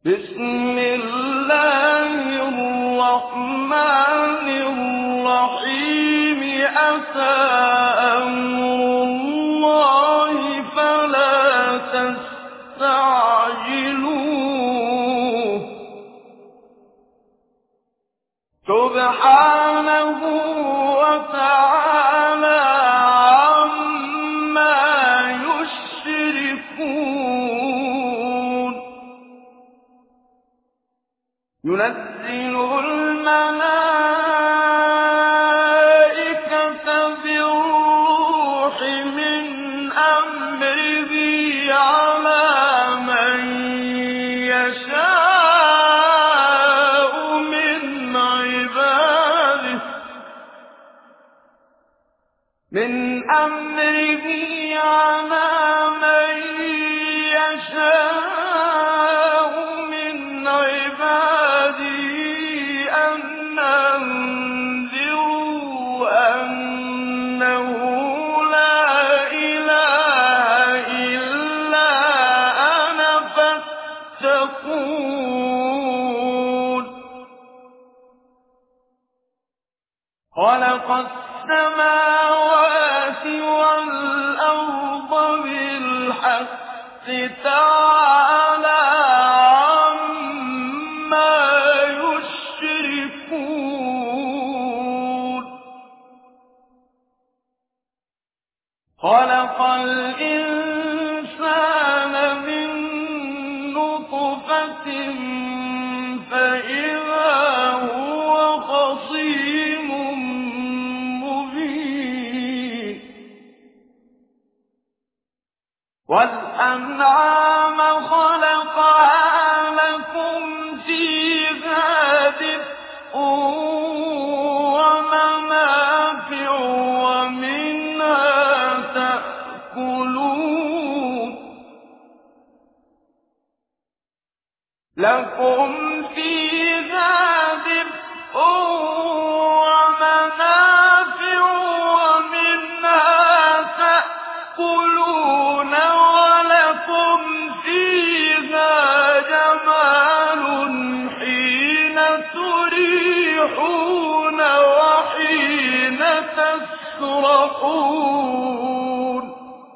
بسم الله الرحمن الرحيم أتى أمر الله فلا تستعجلوه سبحانه وتعالى عما يشركون ينزل الملائكة بالروح من أمره على من يشاء من عباده أن أنذروا أنه لا إله إلا أنا فاتقون خلق السماوات والأرض بالحق تعالى عما يشركون خلق الإنسان من نطفة فإذا هو خصيم مبين والأنعام خلقها لكم فيها دفء ومنافع ومنها تأكلون لكم فيها دفء ومنافع ومنها تأكلون ولكم فيها جمال حين تريحون وحين تسرحون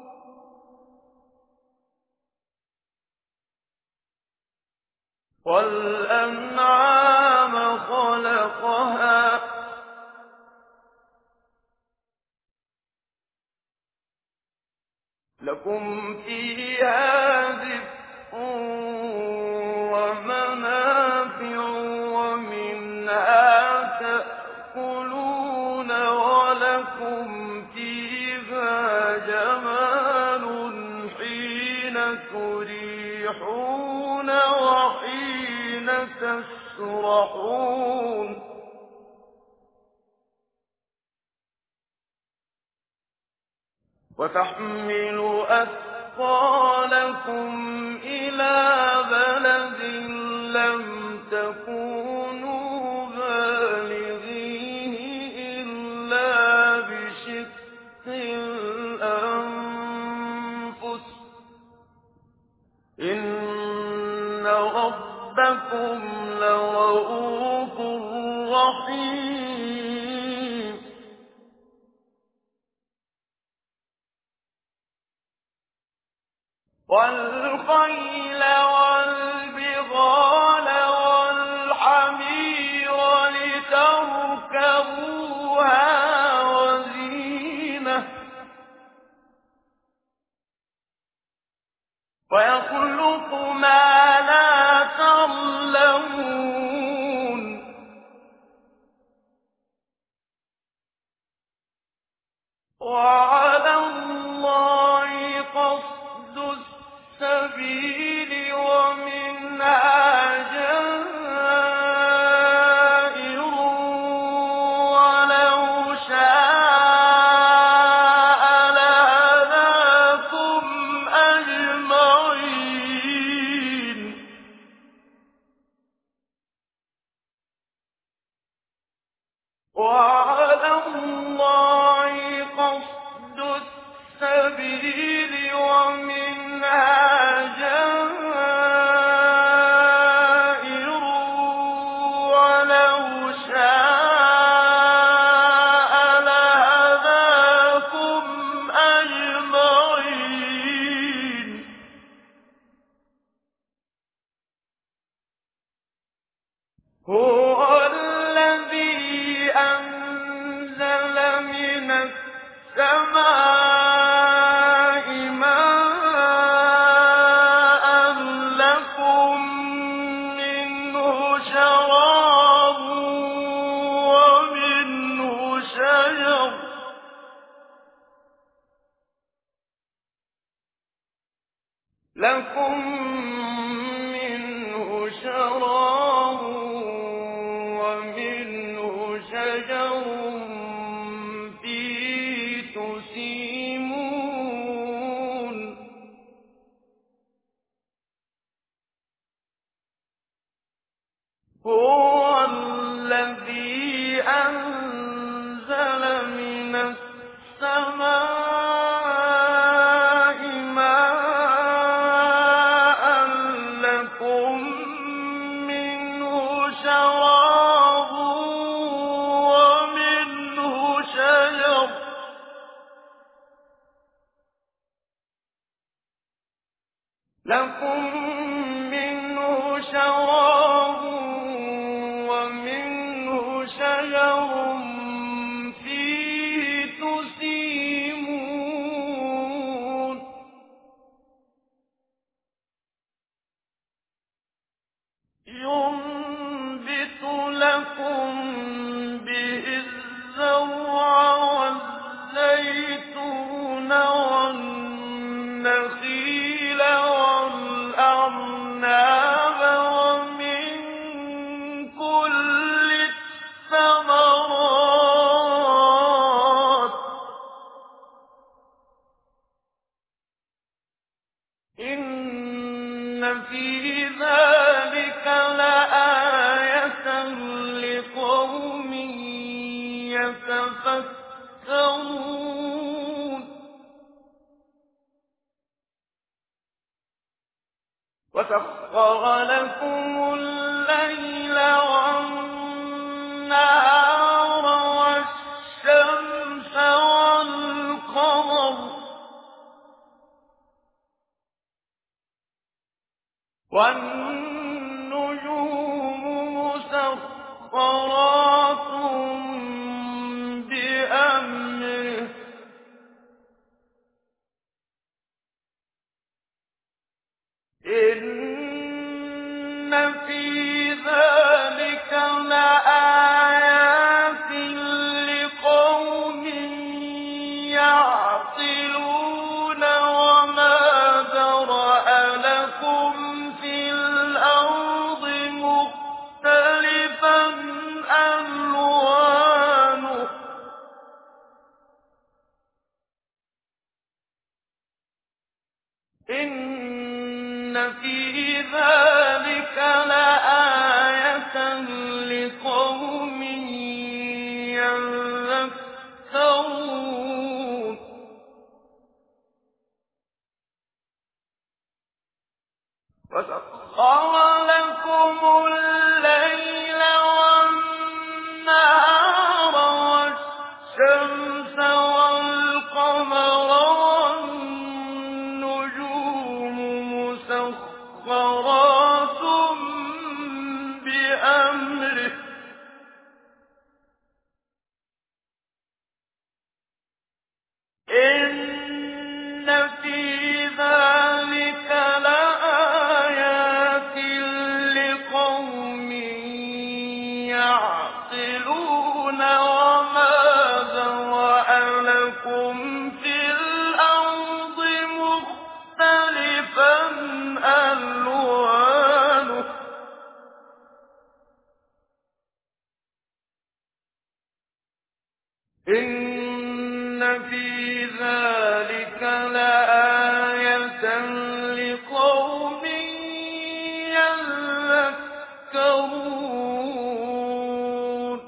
والأنعام خلقها لكم فيها دفء ومنافع ومنها تأكلون ولكم فيها جمال حين تريحون وحين تسرحون وتحمل أثقالكم إلى بلد لم تكونوا بالغيه إلا بشق الأنفس إن ربكم لرؤوف رحيم والخيل والبغال والحمير لتركبوها وزينة ويخلق ما لا تعلمون وعلى الله قصد السبيل ومنها جائر ولو شاء لهداكم أجمعين وعلى الله قصد السبيل ومنها جائر هُوَ الَّذِي أَنزَلَ مِنَ السَّمَاءِ مَاءً لَّكُم مِّنْهُ شَرَابٌ وَمِنْهُ شَجَرٌ فِيهِ تُسِيمُونَ هُوَ الَّذِي أَنزَلَ مِنَ السَّمَاءِ مَاءً لَّكُم مِّنْهُ شَرَابٌ وَمِنْهُ شَجَرٌ فِيهِ تُسِيمُونَ يُنبِتُ لَكُم بِهِ الزَّرْعَ وَالزَّيْتُونَ وَالنَّخِيلَ وَالْأَعْنَابَ وَمِن كُلِّ الثَّمَرَاتِ ۗ إِنَّ فِي ذَٰلِكَ لَآيَةً لِّقَوْمٍ يَتَفَكَّرُونَ وَسَخَّرَ لَكُمُ اللَّيْلَ وَالنَّهَارَ وَالشَّمْسَ وَالْقَمَرَ ۖ وَالنُّجُومُ مُسَخَّرَاتٌ بِأَمْرِهِ ۗ إِنَّ فِي ذَٰلِكَ لَآيَاتٍ لِّقَوْمٍ يَعْقِلُونَ وَمَا ذَرَأَ لَكُمْ فِي الْأَرْضِ مُخْتَلِفًا أَلْوَانُهُ ۗ إِنَّ فِي ذَٰلِكَ لَآيَةً لِّقَوْمٍ يَذَّكَّرُونَ وَسَخَّرَ لَكُمُ اللَّيْلَ وَالنَّهَارَ وَالشَّمْسَ وَالْقَمَرَ وَالنُّجُومُ مُسَخَّرَاتٌ بِأَمْرِهِ ۗ إِنَّ فِي ذَٰلِكَ لَآيَاتٍ لِّقَوْمٍ يَعْقِلُونَ وَمَا ذَرَأَ لَكُمْ فِي الْأَرْضِ مُخْتَلِفًا أَلْوَانُهُ ۗ إِنَّ فِي ذَٰلِكَ لَآيَةً لِّقَوْمٍ يَذَّكَّرُونَ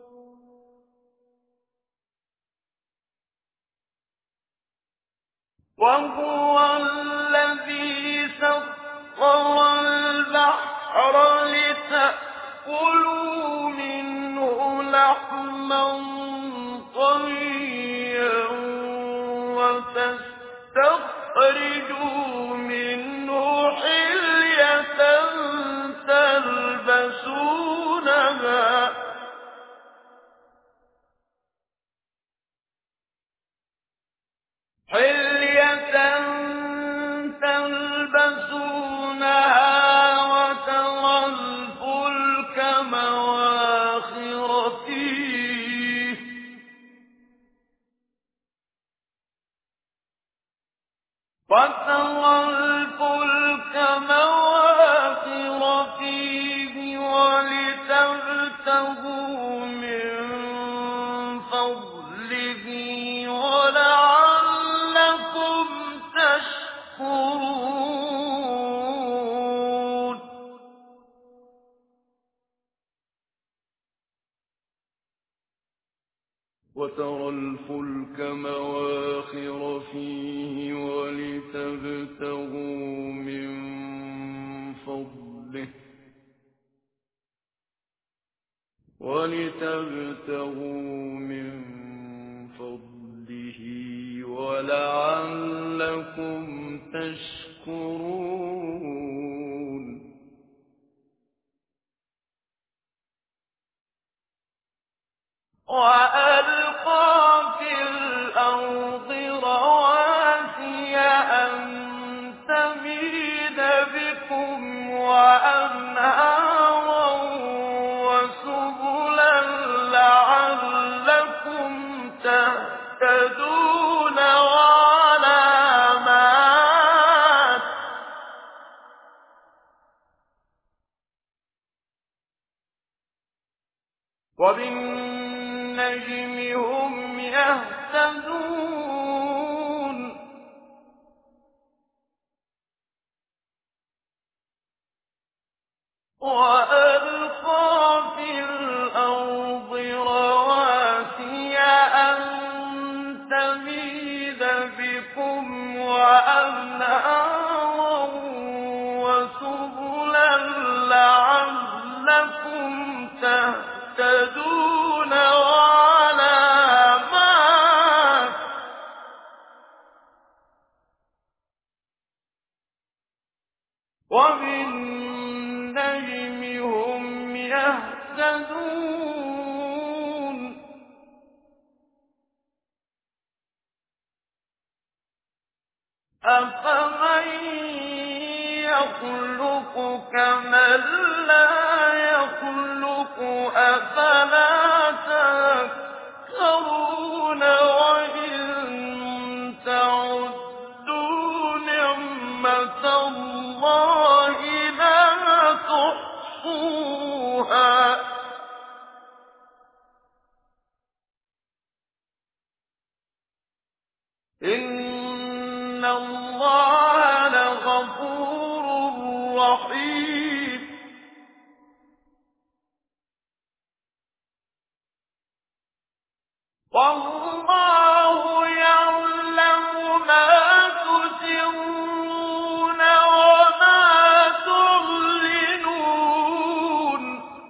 وَهُوَ الَّذِي سَخَّرَ الْبَحْرَ لِتَأْكُلُوا مِنْهُ لَحْمًا طَرِيًّا وَتَسْتَخْرِجُوا مِنْهُ حِلْيَةً تَلْبَسُونَهَا وترى الفلك مواخر فيه ولتبتغوا من فضله ولعلكم تشكرون وألقى في الأرض رواسي أن تميد بكم وأنهارا وسبلا لعلكم تهتدون وعلامات وبالنجم هم يهتدون وألقى في الأرض رواسي أن تميد بكم وأنهارا وسبلا لعلكم تهتدون وعلامات وبالنجم هم يهتدون أفمن يخلق كمن لا يخلق أفلا تذكرون وإن تعدوا نعمة الله لا تحصوها إن الله لغفور رحيم والله يعلم ما تسرون وما تعلنون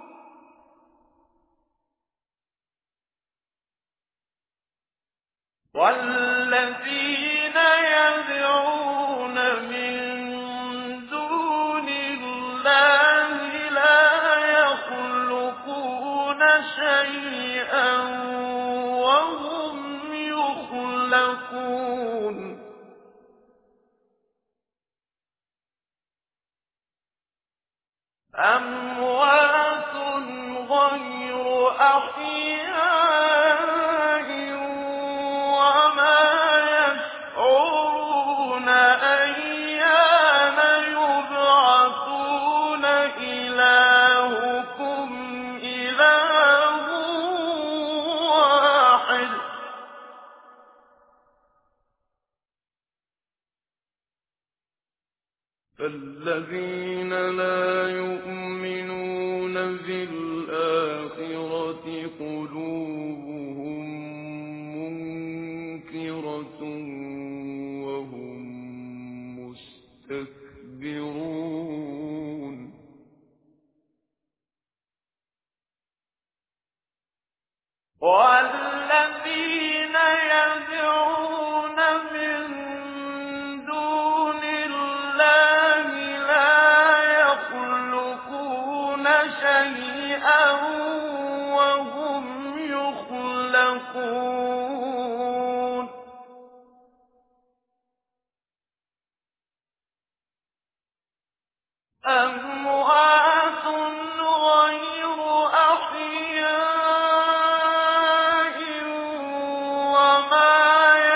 والذين يدعون من دون الله لا يخلقون شيئا وهم يخلقون أموات غير أحياء وما يشعرون أيان يبعثون إلهكم إله واحد فالذين لا يؤمنون بالآخرة قلوبهم منكرة وهم مستكبرون والذين يدعون من دون الله لا يخلقون شيئا وهم يخلقون أموات غير أحياء وما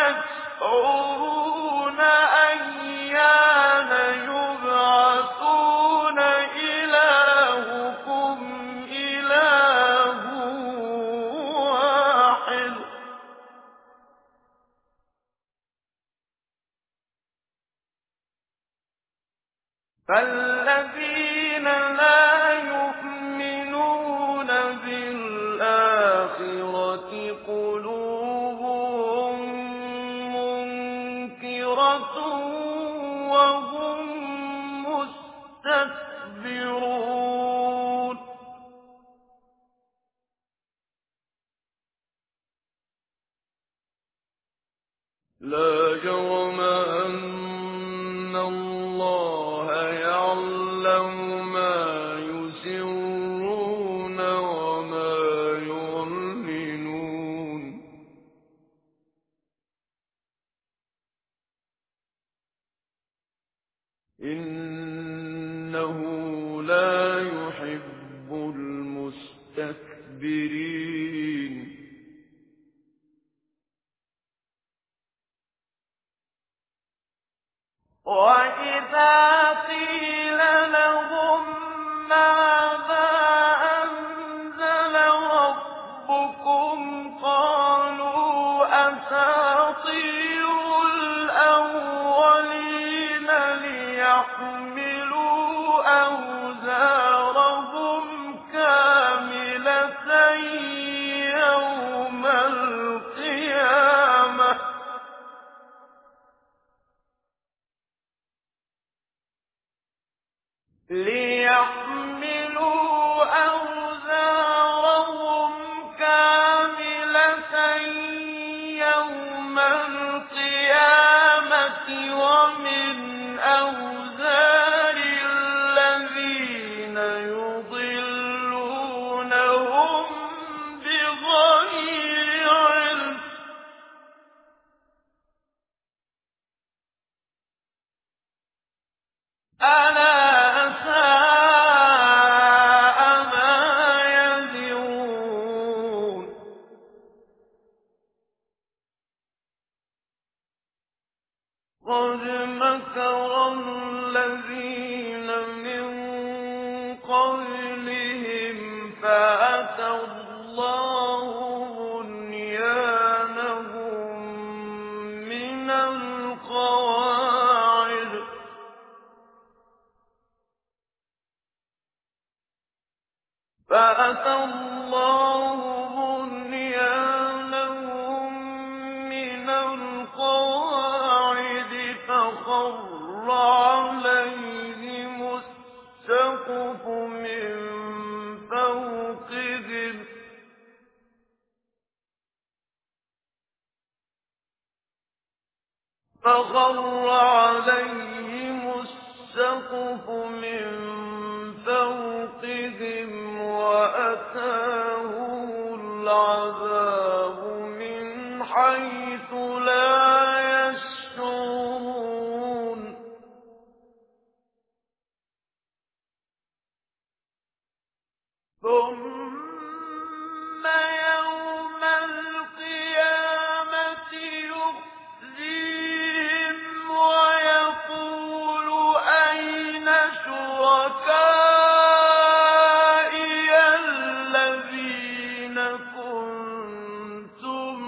يشعرون أيان يبعثون إلهكم إله واحد فالذين لا يؤمنون بالآخرة قلوبهم مُسْتَكْبِرِينَ وَإِذَا قِيلَ لَهُم مَّاذَا أَنزَلَ رَبُّكُمْ قَالُوا أَسَاطِيرُ الْأَوَّلِينَ لِيَحْمِلُوا أَوْزَارَهُمْ كَامِلَةً يَوْمَ الْقِيَامَةِ وَمِنْ أَوْزَارِ الَّذِينَ يُضِلُّونَهُم بِغَيْرِ عِلْمٍ ۗ أَلَا سَاءَ مَا يَزِرُونَ قَدْ مَكَرَ الَّذِينَ مِن قَبْلِهِمْ فَأَتَى اللَّهُ بُنْيَانَهُم مِّنَ الْقَوَاعِدِ فَخَرَّ عَلَيْهِمُ السَّقْفُ مِن فَوْقِهِمْ وَأَتَاهُمُ الْعَذَابُ مِنْ حَيْثُ لَا يَشْعُرُونَ ثُمَّ يَوْمَ الْقِيَامَةِ يُخْزِيهِمْ وَيَقُولُ أَيْنَ شُرَكَائِيَ الَّذِينَ كُنتُمْ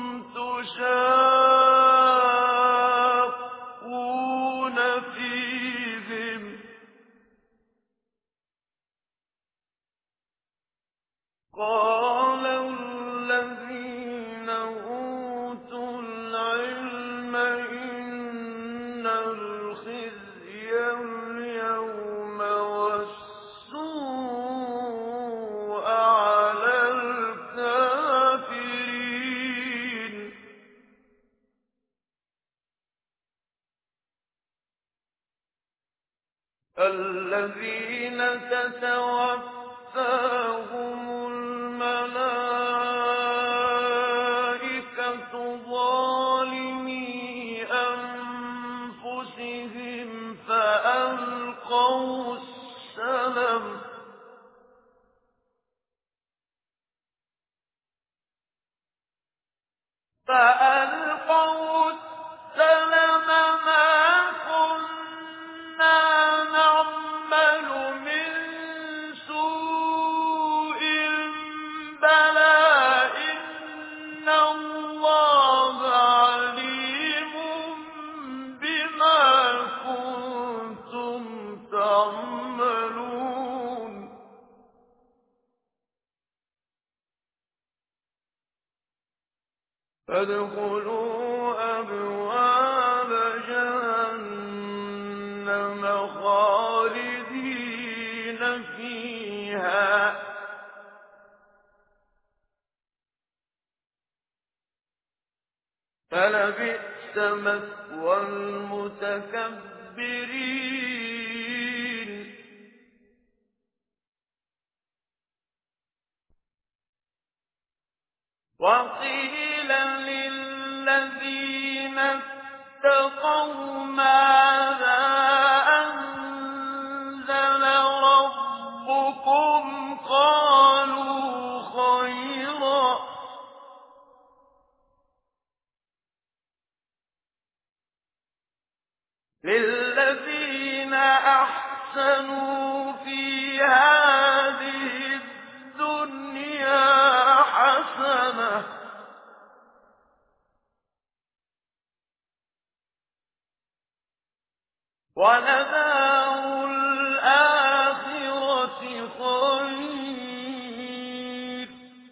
تُشَاقُّونَ فِيهِمْ ۚ قَالَ الَّذِينَ أُوتُوا الْعِلْمَ إِنَّ الْخِزْيَ الْيَوْمَ وَالسُّوءَ عَلَى الْكَافِرِينَ الَّذِينَ تَتَوَفَّاهُمُ الْمَلَائِكَةُ ظَالِمِي أَنفُسِهِمْ فَأَلْقَوُا السَّلَمَ مَا كُنَّا نَعْمَلُ مِن سُوءٍ بَلَىٰ إِنَّ اللَّهَ عَلِيمٌ بِمَا كُنتُمْ تَعْمَلُونَ فَادْخُلُوا أَبْوَابَ جَهَنَّمَ خَالِدِينَ فِيهَا ۖ فَلَبِئْسَ مَثْوَى الْمُتَكَبِّرِينَ وَقِيلَ لِلَّذِينَ اتَّقَوْا مَاذَا أَنزَلَ رَبُّكُمْ ۚ قَالُوا خَيْرًا وَلَدَارُ الْآخِرَةِ خَيْرٌ ۚ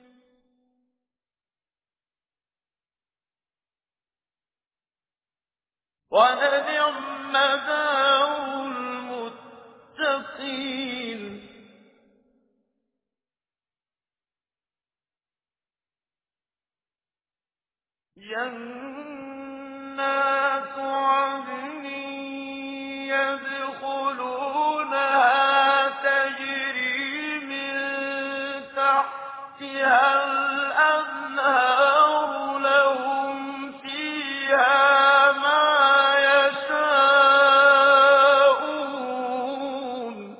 وَلَنِعْمَ دَارُ الْمُتَّقِينَ جَنَّاتُ عَدْنٍ يَدْخُلُونَهَا تَجْرِي مِن تَحْتِهَا الْأَنْهَارُ لَهُمْ فِيهَا مَا يَشَاءُونَ ۚ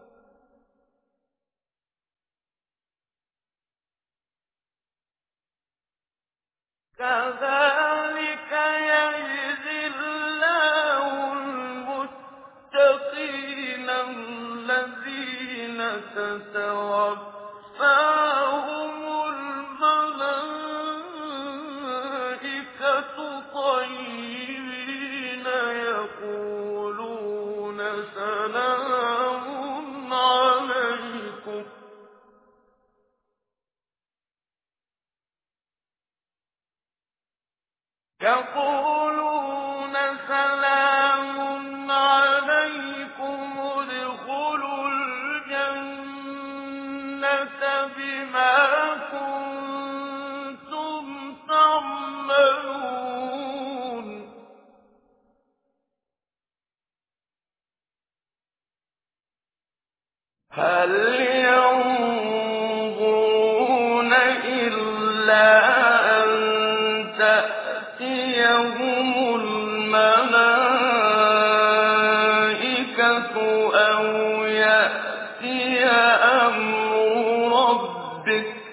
كَذَٰلِكَ يَجْزِي اللَّهُ الْمُتَّقِينَ الَّذِينَ تَتَوَفَّاهُمُ الْمَلَائِكَةُ طَيِّبِينَ يَقُولُونَ سَلَامٌ عَلَيْكُمْ ادْخُلُوا الْجَنَّةَ بِمَا كُنتُمْ تَعْمَلُونَ هَلْ يَنظُرُونَ إِلَّا أَن تَأْتِيَهُمُ الْمَلَائِكَةُ أَوْ يَأْتِيَ أَمْرُ رَبِّكَ ۚ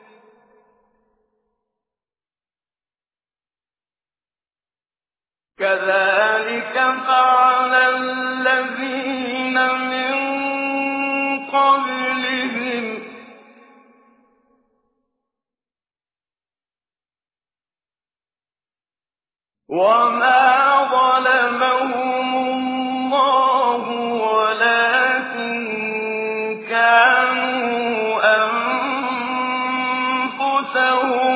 كَذَٰلِكَ فَعَلَ الَّذِينَ مِن قَبْلِهِمْ ۚ وَمَا ظَلَمَهُمُ اللَّهُ وَلَٰكِن كَانُوا أَنفُسَهُمْ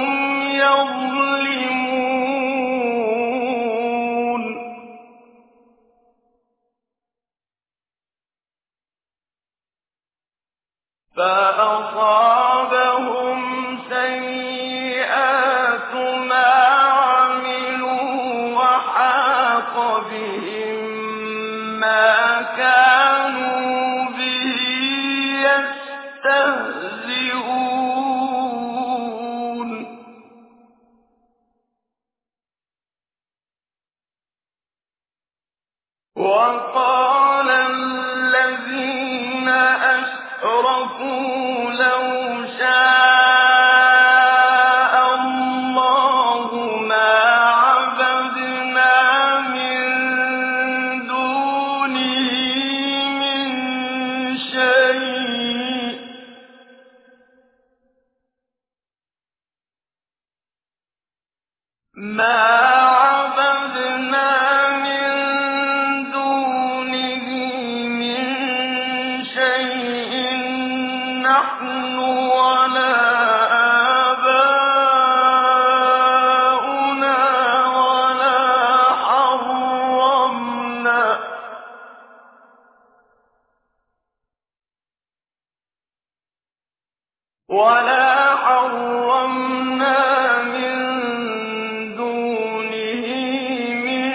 يَظْلِمُونَ فَأَصَابَهُمْ سَيِّئَاتُ مَا عَمِلُوا وَحَاقَ بِهِم مَّا كَانُوا بِهِ يَسْتَهْزِئُونَ وَقَالَ الَّذِينَ أَشْرَكُوا لَوْ شَاءَ اللَّهُ مَا عَبَدْنَا مِن دُونِهِ مِن شَيْءٍ ۚ نَّحْنُ وَلَا آبَاؤُنَا وَلَا حَرَّمْنَا مِن دُونِهِ مِن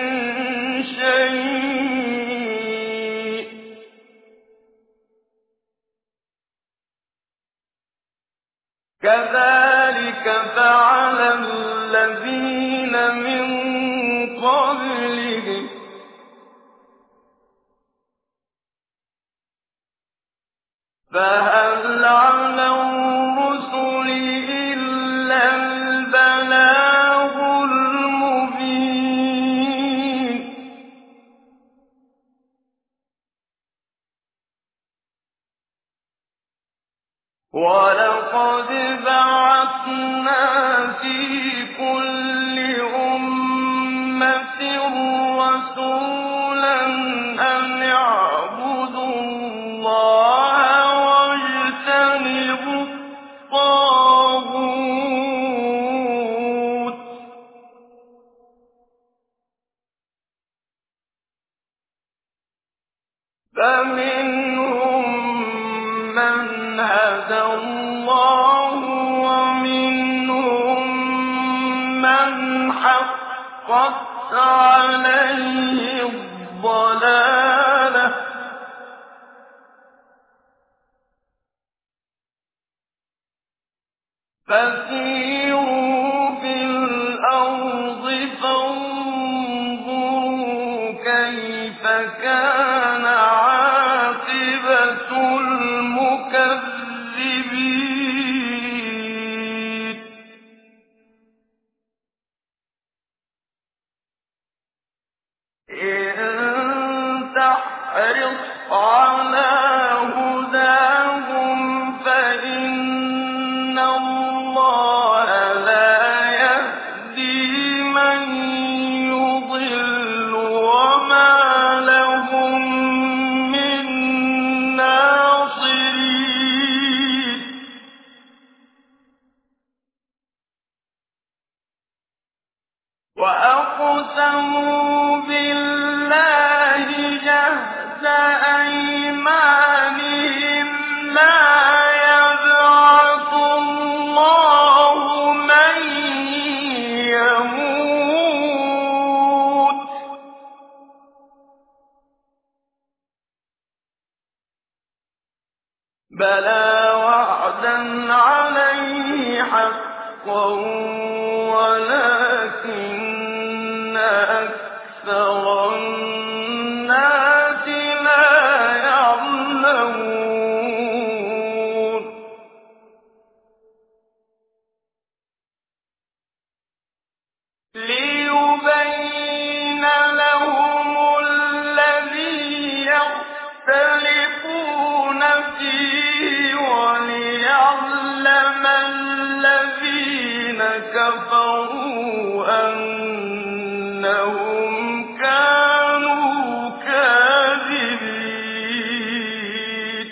شَيْءٍ ۚ كَذَٰلِكَ فَعَلَ الَّذِينَ مِن قَبْلِهِمْ ۚ فَهَلْ عَلَى الرُّسُلِ إِلَّا الْبَلَاغُ الْمُبِينُ وَلَقَدْ بَعَثْنَا فِي كُلِّ أُمَّةٍ رَّسُولًا أَن مَنْ هَدَى اللَّهُ وَمِنْهُم مَّنْ حَقَّتْ عَلَيْهِ الضَّلَالَةُ ۚ فَسِيرُوا فِي الْأَرْضِ فَانظُرُوا كَيْفَ كَانَ عَاقِبَةُ الْمُكَذِّبِينَ إِن تَحْرِصْ عَلَىٰ هُدَاهُمْ فَإِنَّ اللَّهَ لَا يَهْدِي مَن يُضِلُّ وَمَا لَهُم مِّن نَّاصِرِينَ وَأَقْسَمُوا بِاللَّهِ جَهْدَ أَيْمَانِهِمْ لَا يَبْعَثُ اللَّهُ مَن يَمُوتُ ۚ بَلَىٰ وَعْدًا عَلَيْهِ حَقًّا وَلَٰكِنَّ أَكْثَرَ النَّاسِ لَا يَعْلَمُونَ لِيُبَيِّنَ لَهُمُ الَّذِي يَخْتَلِفُونَ فِيهِ وَلِيَعْلَمَ الَّذِينَ كَفَرُوا أَنَّهُمْ كَانُوا كَاذِبِينَ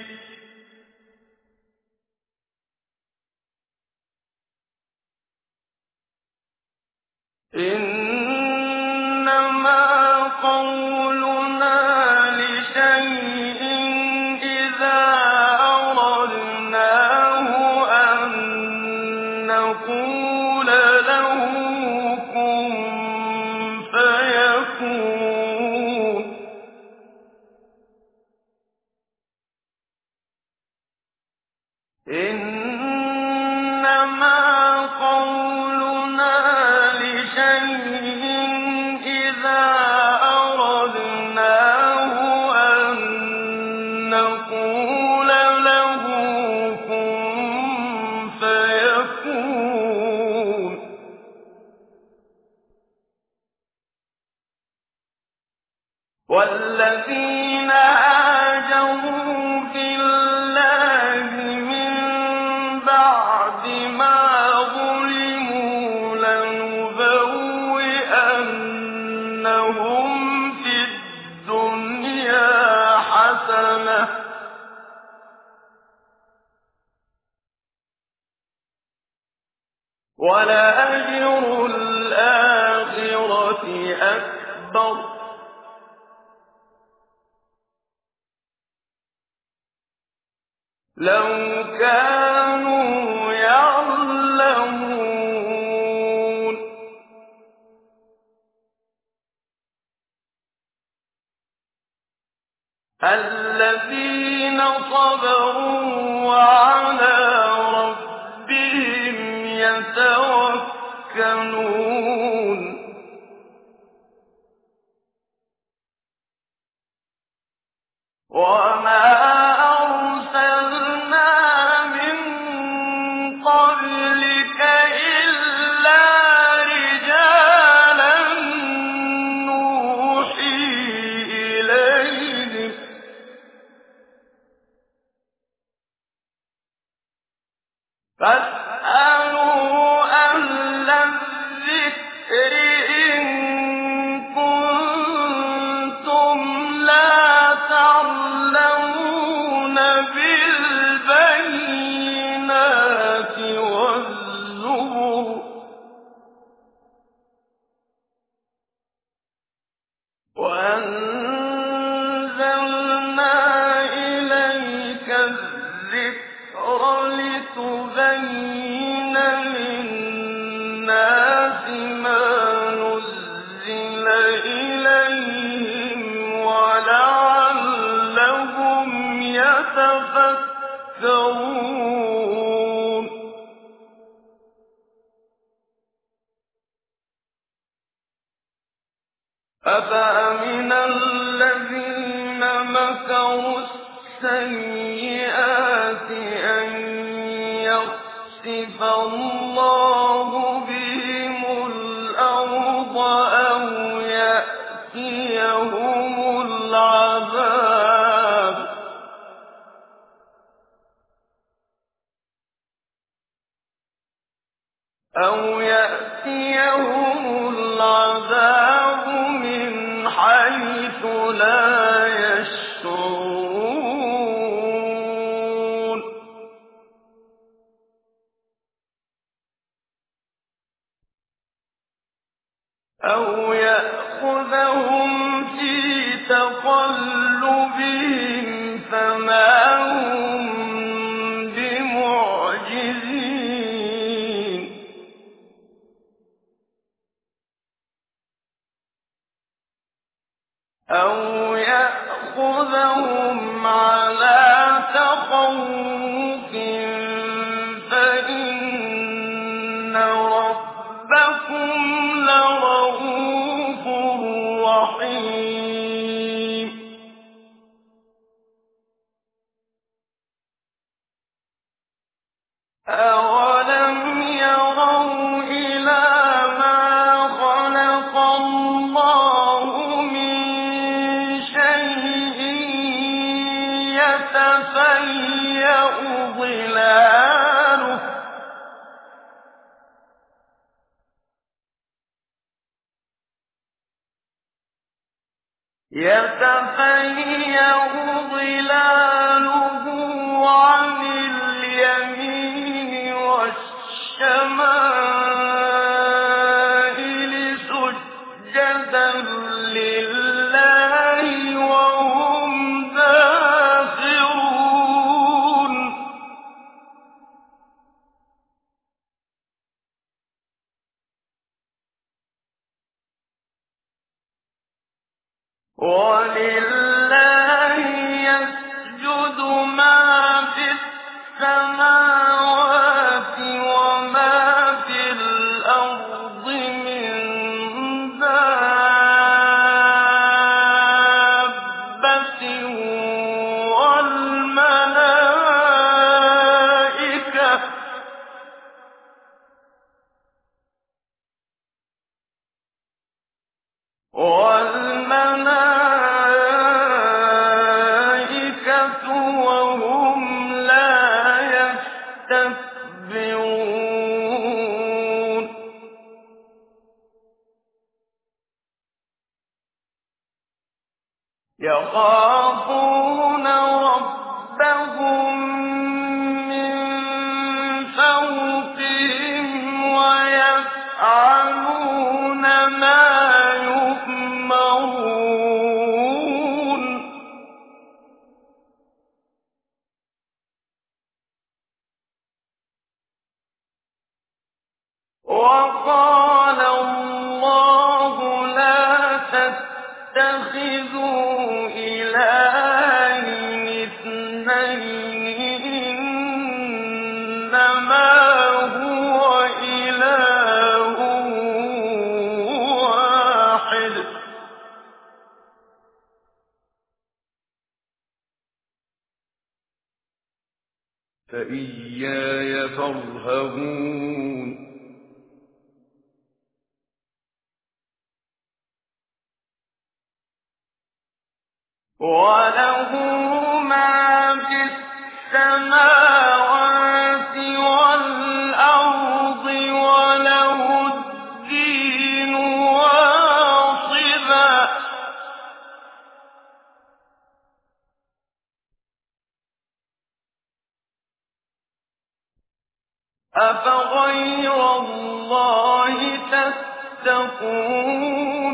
إِنَّمَا قَوْلُنَا لِشَيْءٍ إِذَا أَرَدْنَاهُ أَن نَّقُولَ لَهُ كُن فَيَكُونُ إِنَّمَا قَوْلُنَا لِشَيْءٍ إِذَا أَرَدْنَاهُ أَن نَّقُولَ لَهُ كُن فَيَكُونُ وَالَّذِينَ هَاجَرُوا فِي اللَّهِ مِن بَعْدِ مَا ظُلِمُوا لَنُبَوِّئَنَّهُمْ فِي الدُّنْيَا حَسَنَةً ۖ وَلَأَجْرُ الْآخِرَةِ أَكْبَرُ ۚ لَوْ كَانُوا يَعْلَمُونَ الَّذِينَ صَبَرُوا وَعَلَىٰ رَبِّهِمْ يَتَوَكَّلُونَ وَمَا أَرْسَلْنَا مِن قَبْلِكَ إِلَّا رِجَالًا نُّوحِي إِلَيْهِمْ ۚ فَاسْأَلُوا أَهْلَ الذِّكْرِ إِن كُنتُمْ لَا تَعْلَمُونَ بِالْبَيِّنَاتِ وَالزُّبُرِ ۗ وَأَنزَلْنَا إِلَيْكَ الذِّكْرَ يَسْتَكْبَرُونَ أَفَأَمِنَ الَّذِينَ مَكَرُوا السَّيِّئَاتِ أَن يَخْسِفَ اللَّهُ بِهِمُ الْأَرْضَ أَوْ يَأْتِيَهُمُ الْعَذَابُ مِنْ حَيْثُ لَا يَشْعُرُونَ أَوْ يَأْخُذَهُمْ فِي تَقَلُّبِهِمْ فَمَا هُم بِمُعْجِزِينَ أَوْ يَأْخُذَهُمْ عَلَىٰ تَخَوُّفٍ فَإِنَّ رَبَّكُمْ لَرَءُوفٌ رَّحِيمٌ أَوَلَمْ يَرَوْا إِلَىٰ مَا خَلَقَ اللَّهُ مِن شَيْءٍ يَتَفَيَّأُ ظِلَالُهُ عَنِ الْيَمِينِ وَالشَّمَائِلِ سُجَّدًا لِّلَّهِ وَهُمْ دَاخِرُونَ وَلِلَّهِ يَسْجُدُ مَا فِي السَّمَاوَاتِ وَمَا فِي الْأَرْضِ مِن دَابَّةٍ وَالْمَلَائِكَةُ وَهُمْ لَا يَسْتَكْبِرُونَ يَخَافُونَ رَبَّهُم مِّن فَوْقِهِمْ وَيَفْعَلُونَ مَا يُؤْمَرُونَ وَقَالَ اللَّهُ لَا تَتَّخِذُوا إِلَٰهَيْنِ اثْنَيْنِ إِنَّمَا هُوَ إِلَٰهٌ وَاحِدٌ فَإِيَّايَ فَارْهَبُونِ وَلَهُ مَا فِي السَّمَاوَاتِ وَالْأَرْضِ وَلَهُ الدِّينُ وَاصِبًا أَفَغَيْرَ اللَّهِ تَتَّقُونَ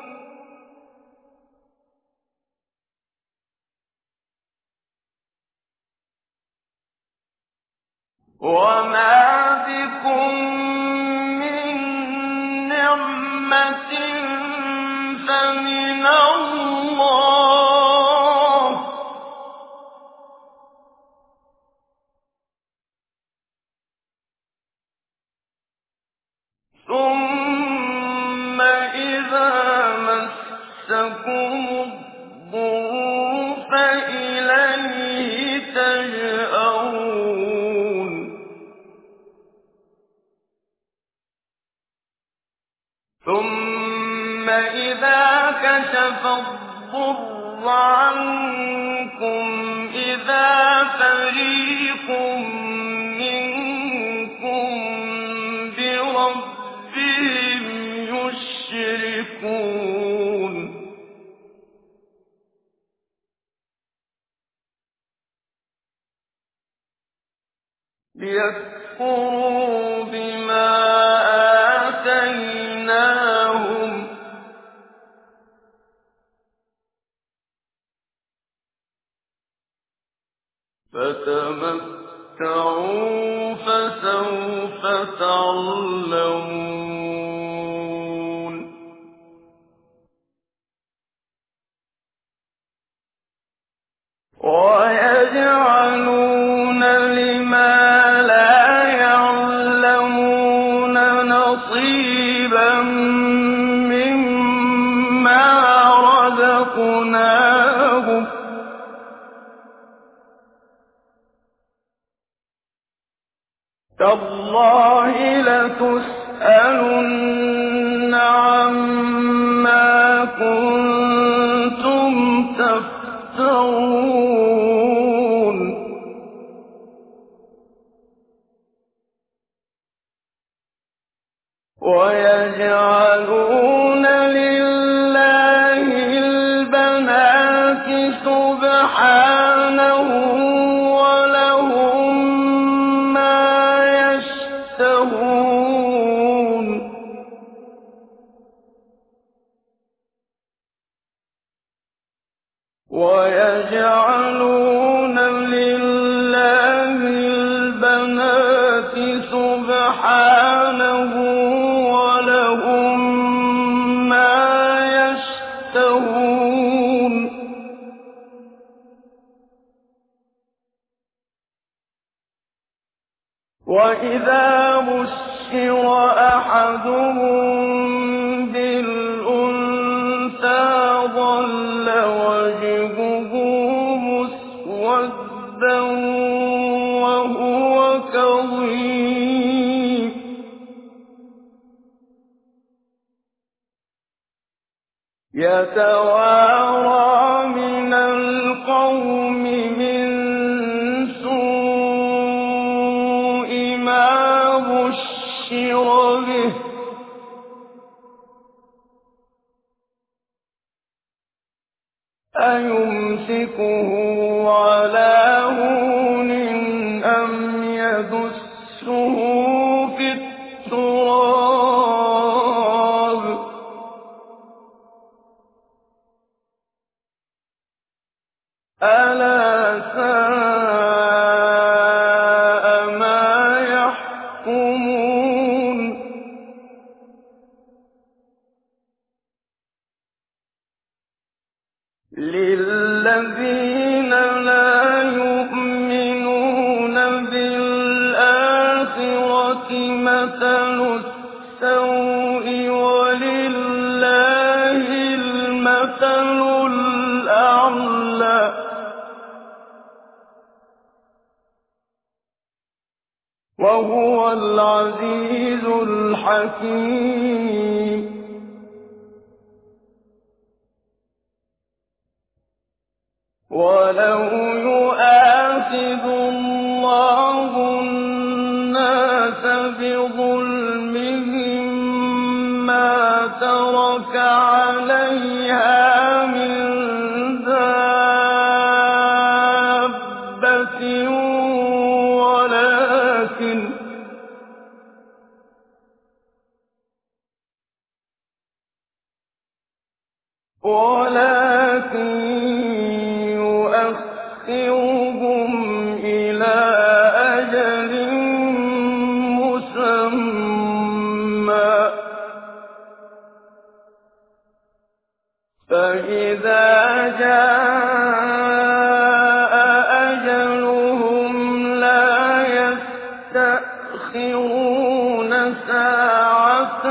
وَمَا بِكُم مِّن نِّعْمَةٍ فَمِنَ اللَّهِ ثُمَّ إِذَا مَسَّكُمُ الضُّرُّ فَإِلَيْهِ تَجْأَرُونَ ثُمَّ إِذَا كَشَفَ الضُّرَّ عَنكُمْ إِذَا فَرِيقٌ مِّنكُم بِرَبِّهِمْ يُشْرِكُونَ لِيَكْفُرُوا بِمَا آتَيْنَاهُمْ ۚ فَتَمَتَّعُوا فَسَوْفَ تَعْلَمُونَ وَيَجْعَلُونَ لِمَا لَا يَعْلَمُونَ نَصِيبًا مِّمَّا رَزَقْنَاهُمْ ۗ تَاللَّهِ لَتُسْأَلُنَّ عَمَّا كُنتُمْ تَفْتَرُونَ وَيَجْعَلُونَ لِلَّهِ الْبَنَاتِ سُبْحَانَهُ وَلَهُم مَّا يَشْتَهُونَ وَيَجْعَلُونَ لِلَّهِ الْبَنَاتِ سُبْحَانَهُ وَلَهُم مَّا يَشْتَهُونَ وَإِذَا بُشِّرَ أَحَدُهُم بِالْأُنثَىٰ ظَلَّ وَجْهُهُ مُسْوَدًّا وَهُوَ كَظِيمٌ يَتَوَارَىٰ مِنَ الْقَوْمِ مِن سُوءِ مَا بُشِّرَ بِهِ ۚ أَيُمْسِكُهُ عَلَىٰ هُونٍ أَمْ يَدُسُّهُ فِي التُّرَابِ ۗ أَلَا سَاءَ مَا يَحْكُمُونَ لِلَّذِينَ لَا يُؤْمِنُونَ بِالْآخِرَةِ مَثَلُ السَّوْءِ وَلِلَّهِ الْمَثَلُ الْأَعْلَىٰ ۚ وَهُوَ الْعَزِيزُ الْحَكِيمُ وَلَوْ يُؤَاخِذُ اللَّهُ النَّاسَ بِظُلْمِهِم مَّا تَرَكَ عَلَيْهَا مِن دَابَّةٍ وَلَٰكِن يُؤَخِّرُهُمْ إِلَىٰ أَجَلٍ مُّسَمًّى ۖ فَإِذَا جَاءَ أَجَلُهُمْ لَا يَسْتَأْخِرُونَ سَاعَةً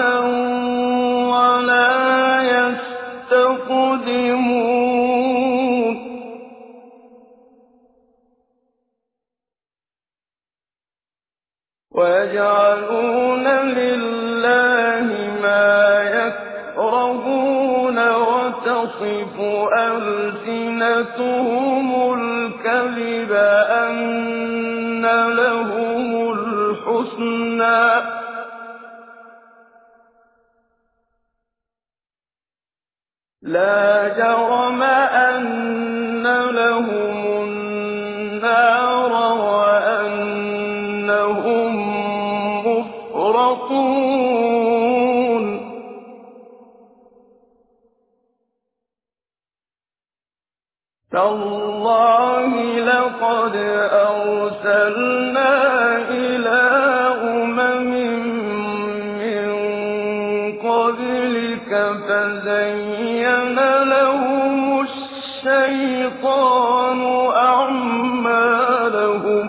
ويجعلون لله ما يكرهون وتصف ألسنتهم الكذب أن لهم الحسنى لا جرم أن لهم النار وأنهم مفرطون تالله لقد أرسلنا إلى أمم من قبلك فزين لهم الشيطان أعمالهم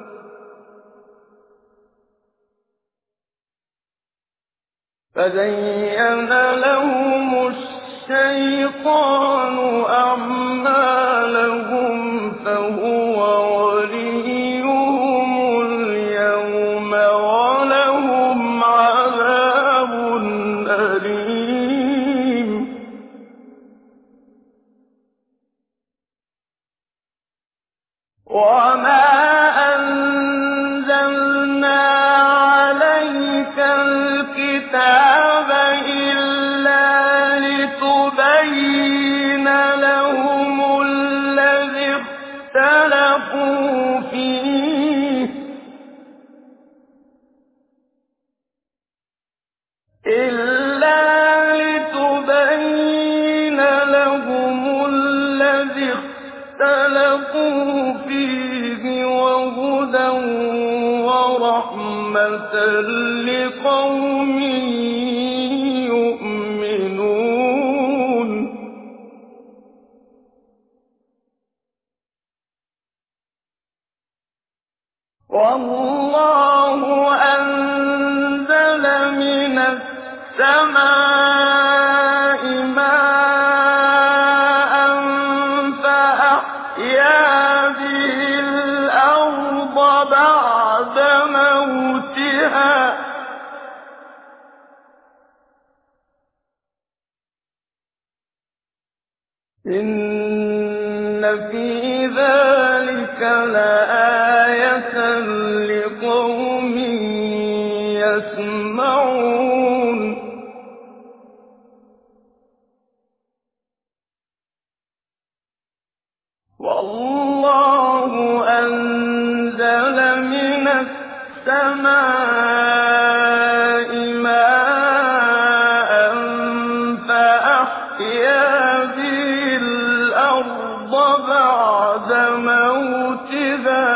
فهو وليهم اليوم ولهم عذاب أليم وما أنزلنا عليك الكتاب إلا لتبين لهم الذي اختلفوا فيه وهدى ورحمة لقوم يؤمنون والله أنزل من السماء ماء فأحيا به الأرض بعد موتها إن في ذلك لآية لقوم يسمعون والله أنزل من السماء ماء فأحيا به الأرض بعد موتها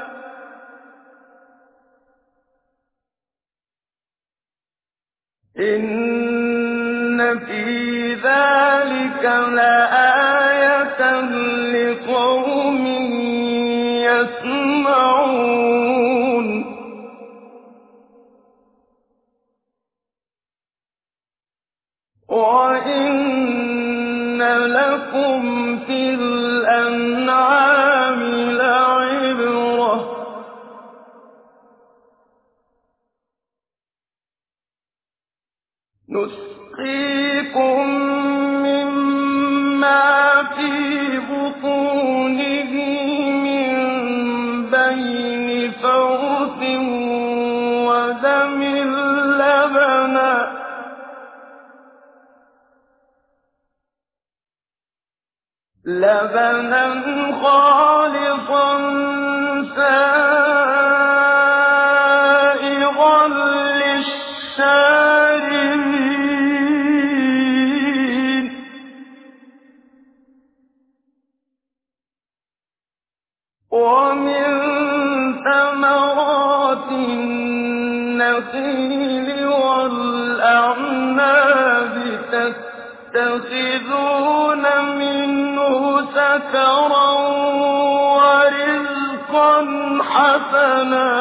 إن في ذلك لآية لقوم يسمعون وإن لكم في الأنعام لعبرة نسقيكم مما في بطونه من بين فرث ودم لبنا خالصا سائغا للشاربين ومن ثمرات النخيل والأعناب تتخذون منه سكرا ورزقا حسنا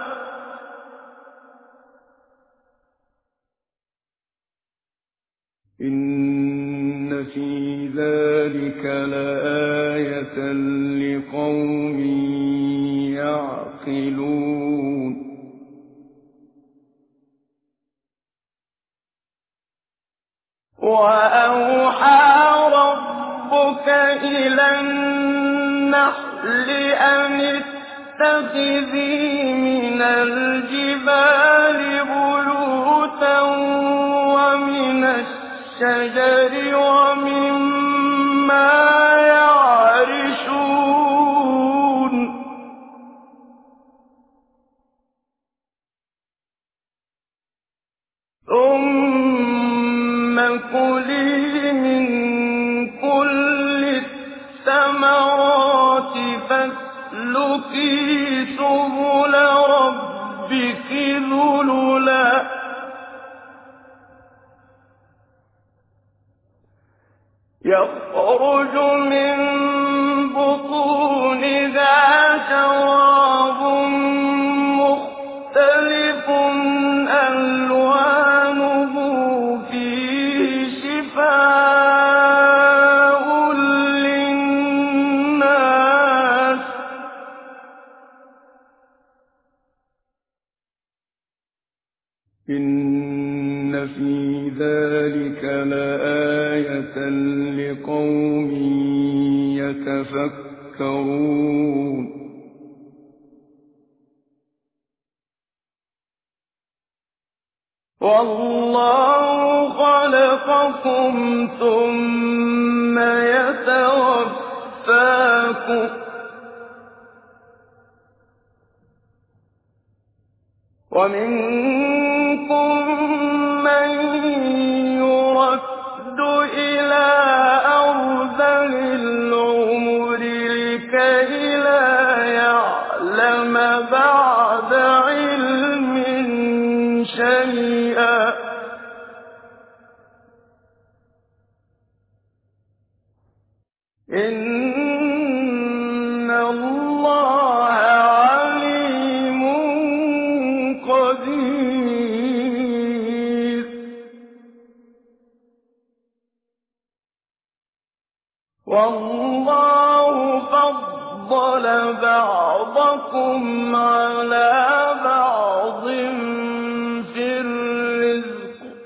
إن في ذلك لآية لقوم يعقلون وَأَوْحَىٰ رَبُّكَ إِلَى النَّحْلِ أَنِ اتَّخِذِي مِنَ الْجِبَالِ بُيُوتًا وَمِنَ الشَّجَرِ وَمِمَّا يَعْرِشُونَ ثُمَّ كُلِي مِن كُلِّ الثَّمَرَاتِ فَاسْلُكِي سُبُلَ رَبِّكِ ذُلُلًا يَخْرُجُ مِن بُطُونِهَا شَرَابٌ مُّخْتَلِفٌ أَلْوَانُهُ فِيهِ شِفَاءٌ لِّلنَّاسِ ۗ إِنَّ فِي ذَٰلِكَ لَآيَةً لِّقَوْمٍ يَتَفَكَّرُونَ وَاللَّهُ خَلَقَكُمْ ثُمَّ يَتَوَفَّاكُمْ ۚ وَمِنكُم مَّن يُرَدُّ إِلَىٰ أَرْذَلِ الْعُمُرِ لِكَيْ لَا يَعْلَمَ بَعْدَ عِلْمٍ شَيْئًا ۚ إِنَّ اللَّهَ عَلِيمٌ قَدِيرٌ وَاللَّهُ فَضَّلَ بَعْضَكُمْ عَلَىٰ بَعْضٍ فِي الرِّزْقِ ۚ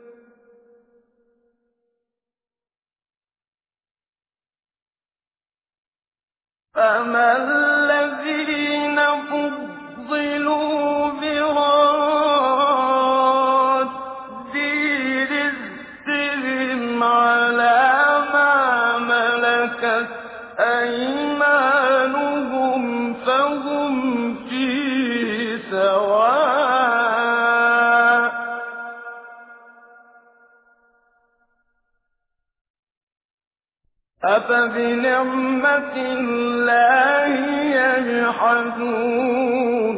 فَمَا الَّذِينَ فُضِّلُوا بِرَادِّي رِزْقِهِمْ عَلَىٰ مَا مَلَكَتْ أَيْمَانُهُمْ فَهُمْ فِيهِ سَوَاءٌ ۚ أَفَبِنِعْمَةِ اللَّهِ يَجْحَدُونَ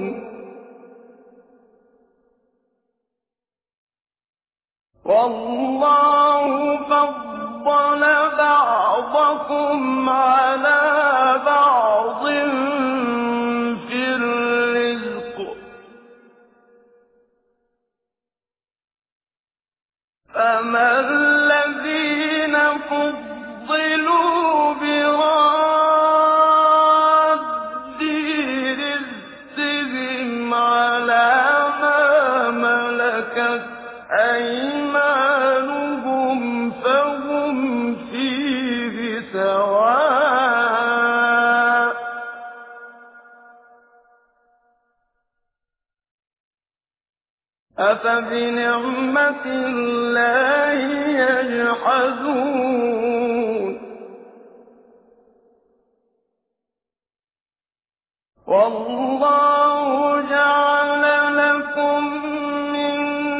وَاللَّهُ فَضَّلَ بَعْضَكُمْ عَلَىٰ بَعْضٍ فِي الرِّزْقِ ۚ فَمَا الَّذِينَ فُضِّلُوا بِرَادِّي رِزْقِهِمْ عَلَىٰ مَا مَلَكَتْ أَيْمَانُهُمْ فَهُمْ فِيهِ سَوَاءٌ ۚ أَفَبِنِعْمَةِ اللَّهِ يَجْحَدُونَ وَاللَّهُ جَعَلَ لَكُم مِّنْ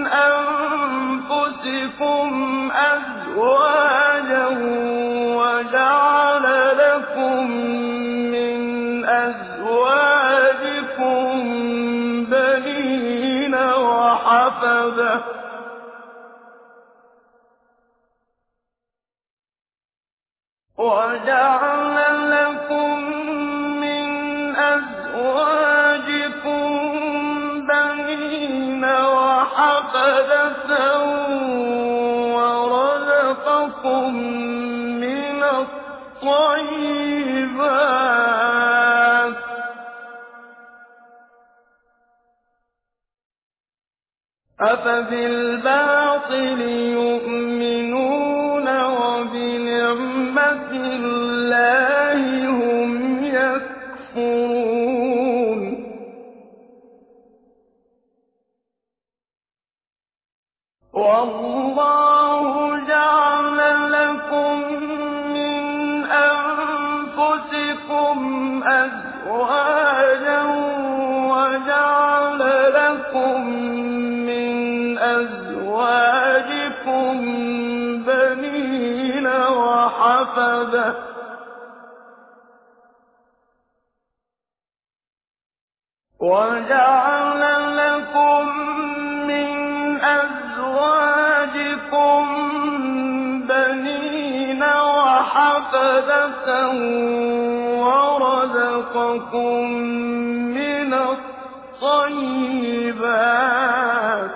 أَنفُسِكُمْ أَزْوَاجًا وَجَعَلَ لَكُم مِّنْ أَزْوَاجِكُم بَنِينَ وَحَفَدَةً ۚ وَجَعَلَ لَكُم مِّنْ أَزْوَاجِكُم بَنِينَ وَحَفَدَةً وَرَزَقَكُم مِّنَ الطَّيِّبَاتِ ۚ أَفَبِالْبَاطِلِ يُؤْمِنُونَ وَاللَّهُ جَعَلَ لَكُم مِّنْ أَنفُسِكُمْ أَزْوَاجًا وَجَعَلَ لَكُم مِّنْ أَزْوَاجِكُم بَنِينَ وَحَفَدَةً وَرَزَقَكُم مِّنَ الطَّيِّبَاتِ ۚ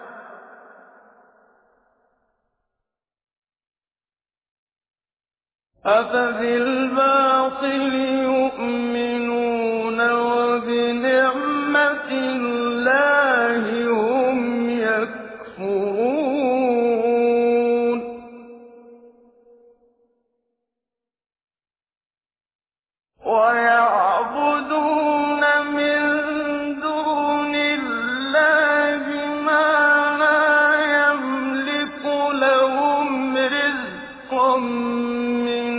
أَفَبِالْبَاطِلِ يُؤْمِنُونَ وَبِنِعْمَةِ اللَّهِ هُمْ يَكْفُرُونَ وَيَعْبُدُونَ مِن دُونِ اللَّهِ مَا لَا يَمْلِكُ لَهُمْ رِزْقًا مِّنَ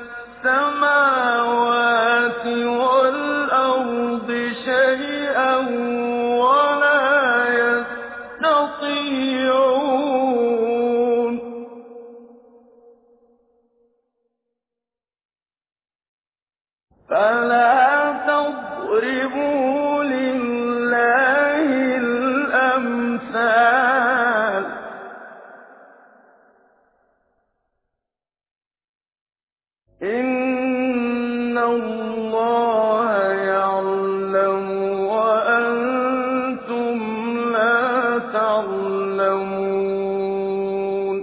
السَّمَاوَاتِ وَالْأَرْضِ شَيْئًا وَلَا يَسْتَطِيعُونَ فَلَا تَضْرِبُوا لِلَّهِ الْأَمْثَالَ ۚ إِنَّ اللَّهَ يَعْلَمُ وَأَنتُمْ لَا تَعْلَمُونَ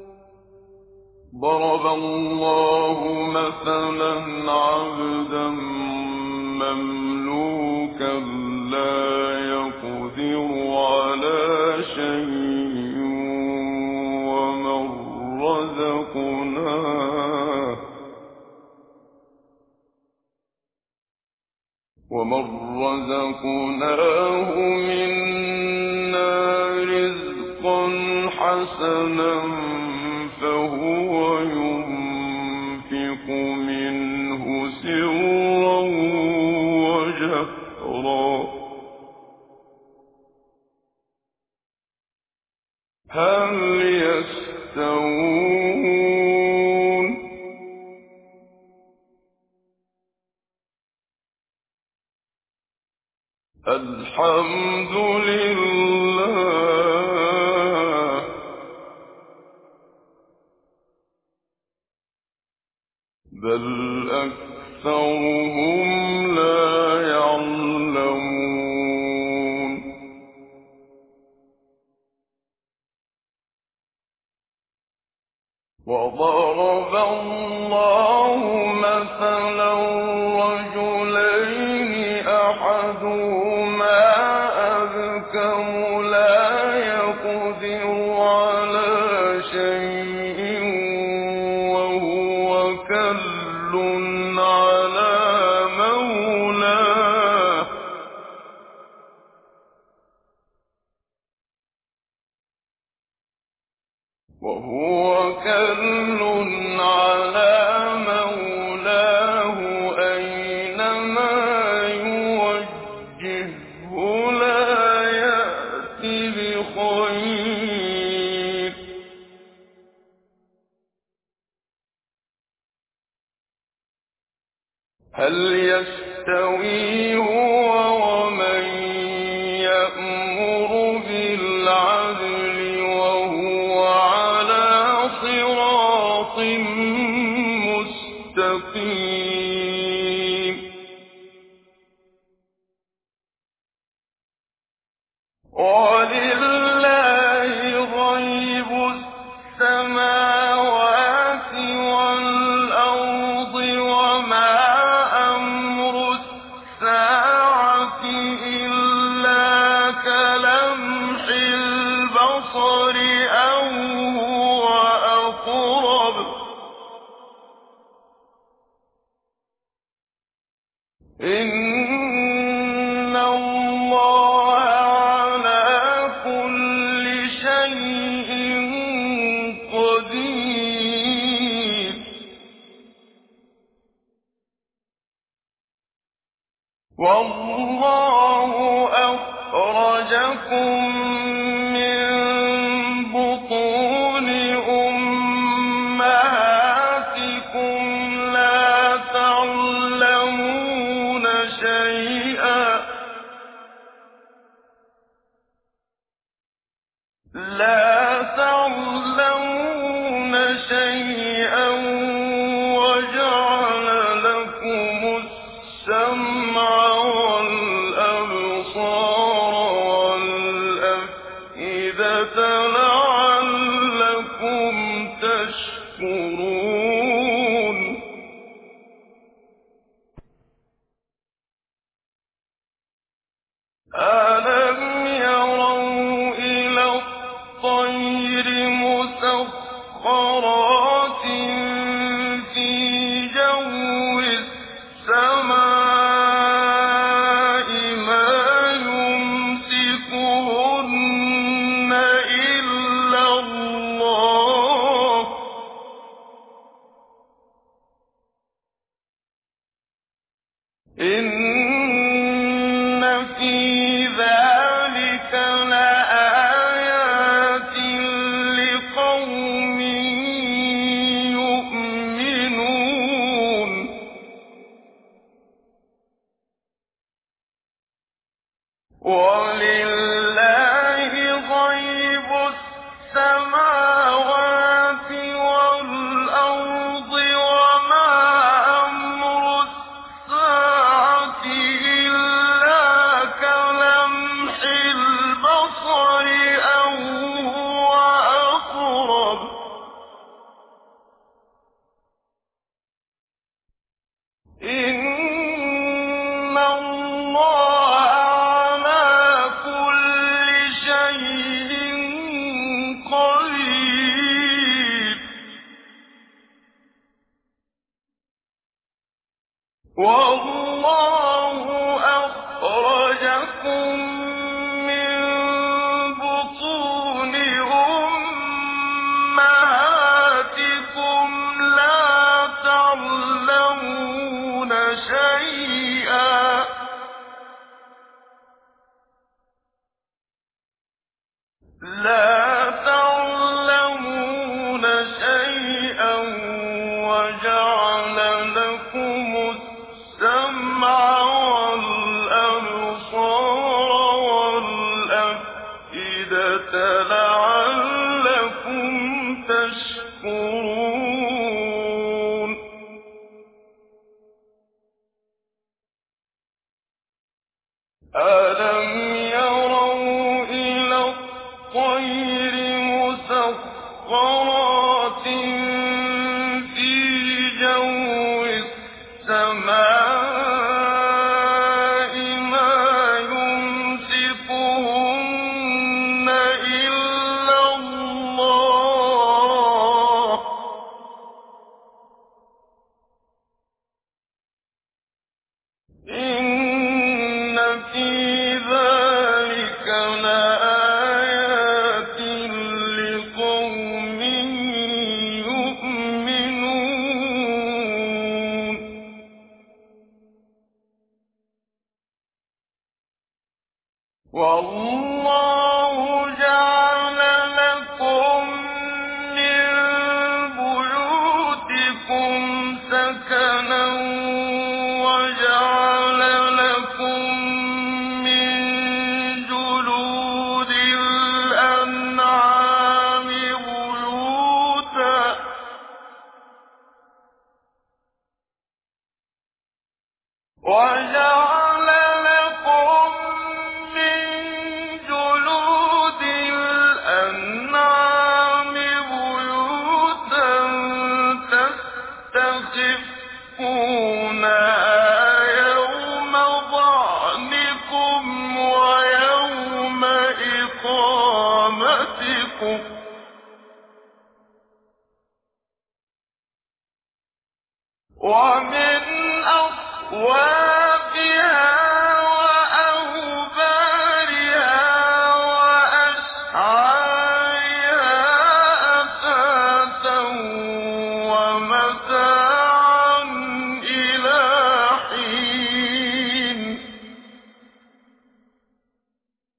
ضَرَبَ اللَّهُ مَثَلًا عَبْدًا مَّمْلُوكًا لَّا يَقْدِرُ عَلَىٰ شَيْءٍ وَمَن رَّزَقْنَاهُ مِنَّا رِزْقًا حَسَنًا فَهُوَ يُنفِقُ مِنْهُ سِرًّا وَجَهْرًا ۖ هَلْ يَسْتَوُونَ ۚ الْحَمْدُ لِلَّهِ ۚ بَلْ أَكْثَرُهُمْ لَا يَعْلَمُونَ وَضَرَبَ اللَّهُ مَثَلًا رَّجُلَيْنِ أَحَدُهُمَا أَبْكَمُ لَا يَقْدِرُ عَلَىٰ شَيْءٍ وَهُوَ كَلٌّ عَلَىٰ مَوْلَاهُ أَيْنَمَا يُوَجِّههُّ لَا يَأْتِ بِخَيْرٍ ۖ هَلْ يَسْتَوِي هُوَ وَمَن يَأْمُرُ بِالْعَدْلِ وَهُوَ عَلَىٰ صِرَاطٍ مُّسْتَقِيمٍ وَلِلَّهِ غَيْبُ السَّمَاوَاتِ وَالْأَرْضِ وَمَا أَمْرُ السَّاعَةِ إِلَّا كَلَمْحِ الْبَصَرِ أَوْ هُوَ أَقْرَبُ ۚ إِنَّ اللَّهَ عَلَىٰ كُلِّ شَيْءٍ أَخْرَجَكُم مِّن بُطُونِ أُمَّهَاتِكُمْ لَا تَعْلَمُونَ شَيْئًا وَجَعَلَ لَكُمُ السَّمْعَ وَالْأَبْصَارَ وَالْأَفْئِدَةَ لَعَلَّكُمْ تَشْكُرُونَ أَلَمْ يَرَوْا إِلَى الطَّيْرِ مُسَخَّرَاتٍ فِي جَوِّ السَّمَاءِ مَا يُمْسِكُهُنَّ إِلَّا اللَّهُ ۗ إِنَّ فِي ذَٰلِكَ لَآيَاتٍ لِّقَوْمٍ يُؤْمِنُونَ وَلِلَّهِ غَيْبُ السَّمَاوَاتِ وَالْأَرْضِ وَمَا أَمْرُ السَّاعَةِ إِلَّا كَلَمْحِ الْبَصَرِ أَوْ هُوَ أَقْرَبُ ۚ إِنَّ اللَّهَ عَلَىٰ كُلِّ شَيْءٍ قَدِيرٌ وَاللَّهُ أَخْرَجَكُم مِّن بُطُونِ أُمَّهَاتِكُمْ لَا تَعْلَمُونَ شَيْئًا وَجَعَلَ لَكُمُ السَّمْعَ وَالْأَبْصَارَ وَالْأَفْئِدَةَ لَعَلَّكُمْ تَشْكُرُونَ أَلَمْ يَرَوْا إِلَى الطَّيْرِ مُسَخَّرَاتٍ فِي جَوِّ السَّمَاءِ مَا يُمْسِكُهُنَّ إِلَّا اللَّهُ ۗ إِنَّ فِي ذَٰلِكَ لَآيَاتٍ لِّقَوْمٍ يُؤْمِنُونَ وَاللَّهُ جَعَلَ لَكُم مِّن بُيُوتِكُمْ سَكَنًا وَجَعَلَ لَكُم مِّن جُلُودِ الْأَنْعَامِ بُيُوتًا تَسْتَخِفُّونَهَا يَوْمَ ظَعْنِكُمْ وَيَوْمَ إِقَامَتِكُمْ ۖ وَمِنْ أَصْوَافِهَا وَأَوْبَارِهَا وَأَشْعَارِهَا أَثَاثًا وَمَتَاعًا إِلَىٰ حِينٍ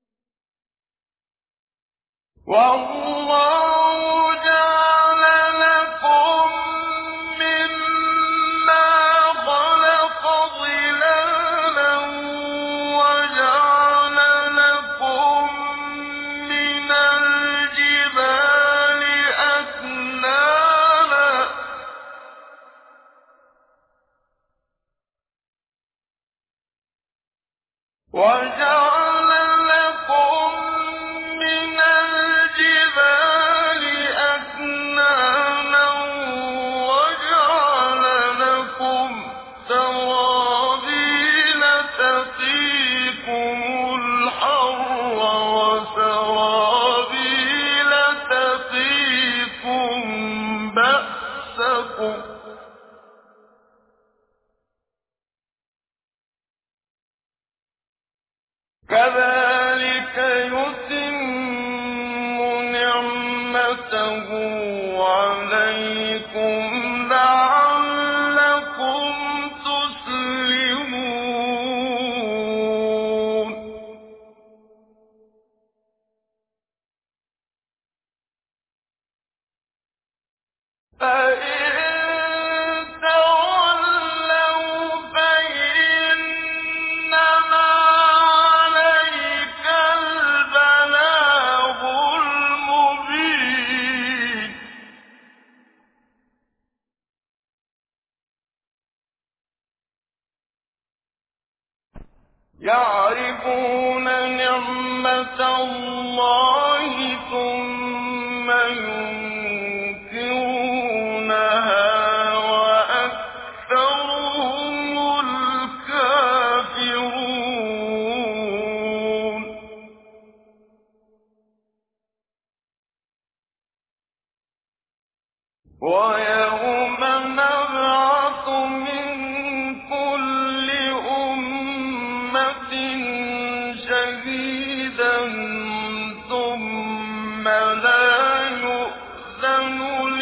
والله جعل لكم مما خلق ظلالا وجعل لكم من الجبال أكنانا وجعل لكم من الجبال أكنانا وجعل لكم سرابيل تقيكم الحر وسرابيل تقيكم بأسكم كذلك يتم نعمته عليكم لعلكم تسلمون فإن تولوا فإنما عليك البلاغ المبين يعرفون نعمة الله ثم ينكرونها وأكثرهم الكافرون ويوم نبعث من كل أمة شهيدا ثم لا يؤذن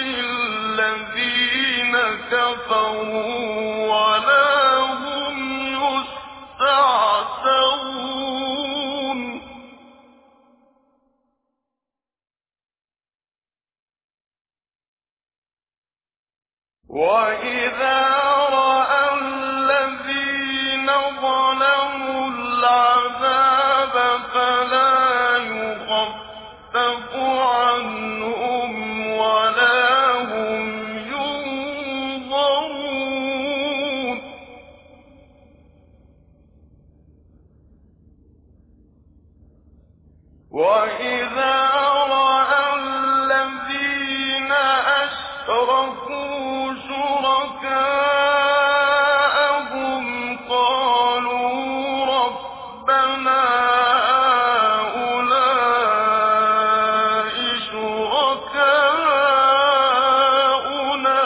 للذين كفروا ولا هم يستعتبون وإذا رأى الذين ظلموا العذاب فلا يخفف عنهم ولا هم ينظرون وإذا رأى الذين أشركوا شركاءهم قالوا ربنا هؤلاء شركاؤنا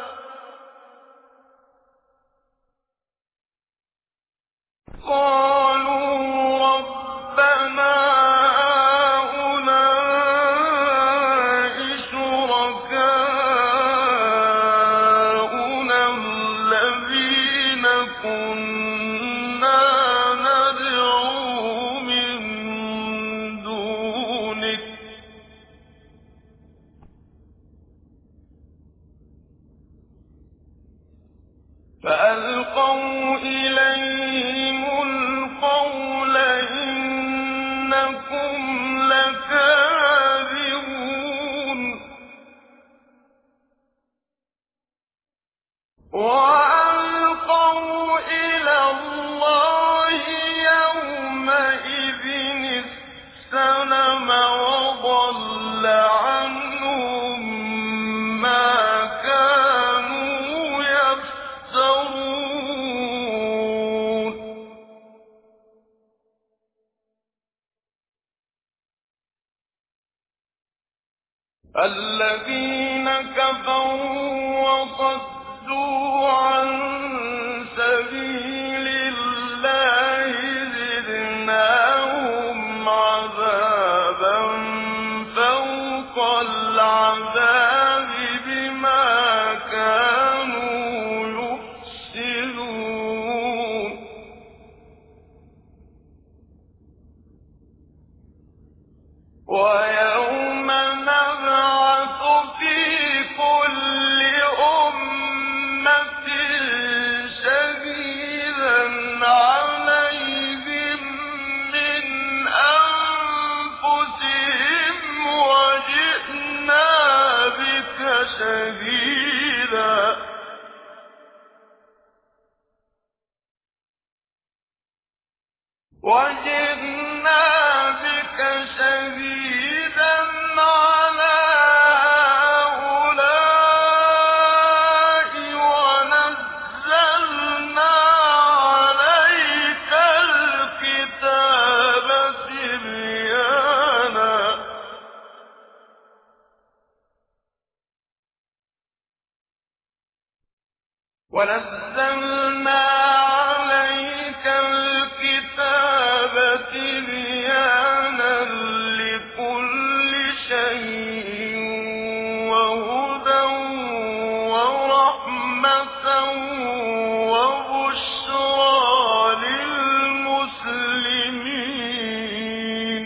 الذين كنا ندعو من دونك فألقوا إليهم القول إنكم لكاذبون وألقوا إلى الله يومئذ السلم وضل عنهم ما كانوا يفترون الذين كفروا وصدوا عن سبيل الله زدناهم عذابا فوق العذاب بما كانوا يفسدون ويوم ونزلنا عليك الكتاب تبيانا لكل شيء وهدى ورحمة وبشرى للمسلمين.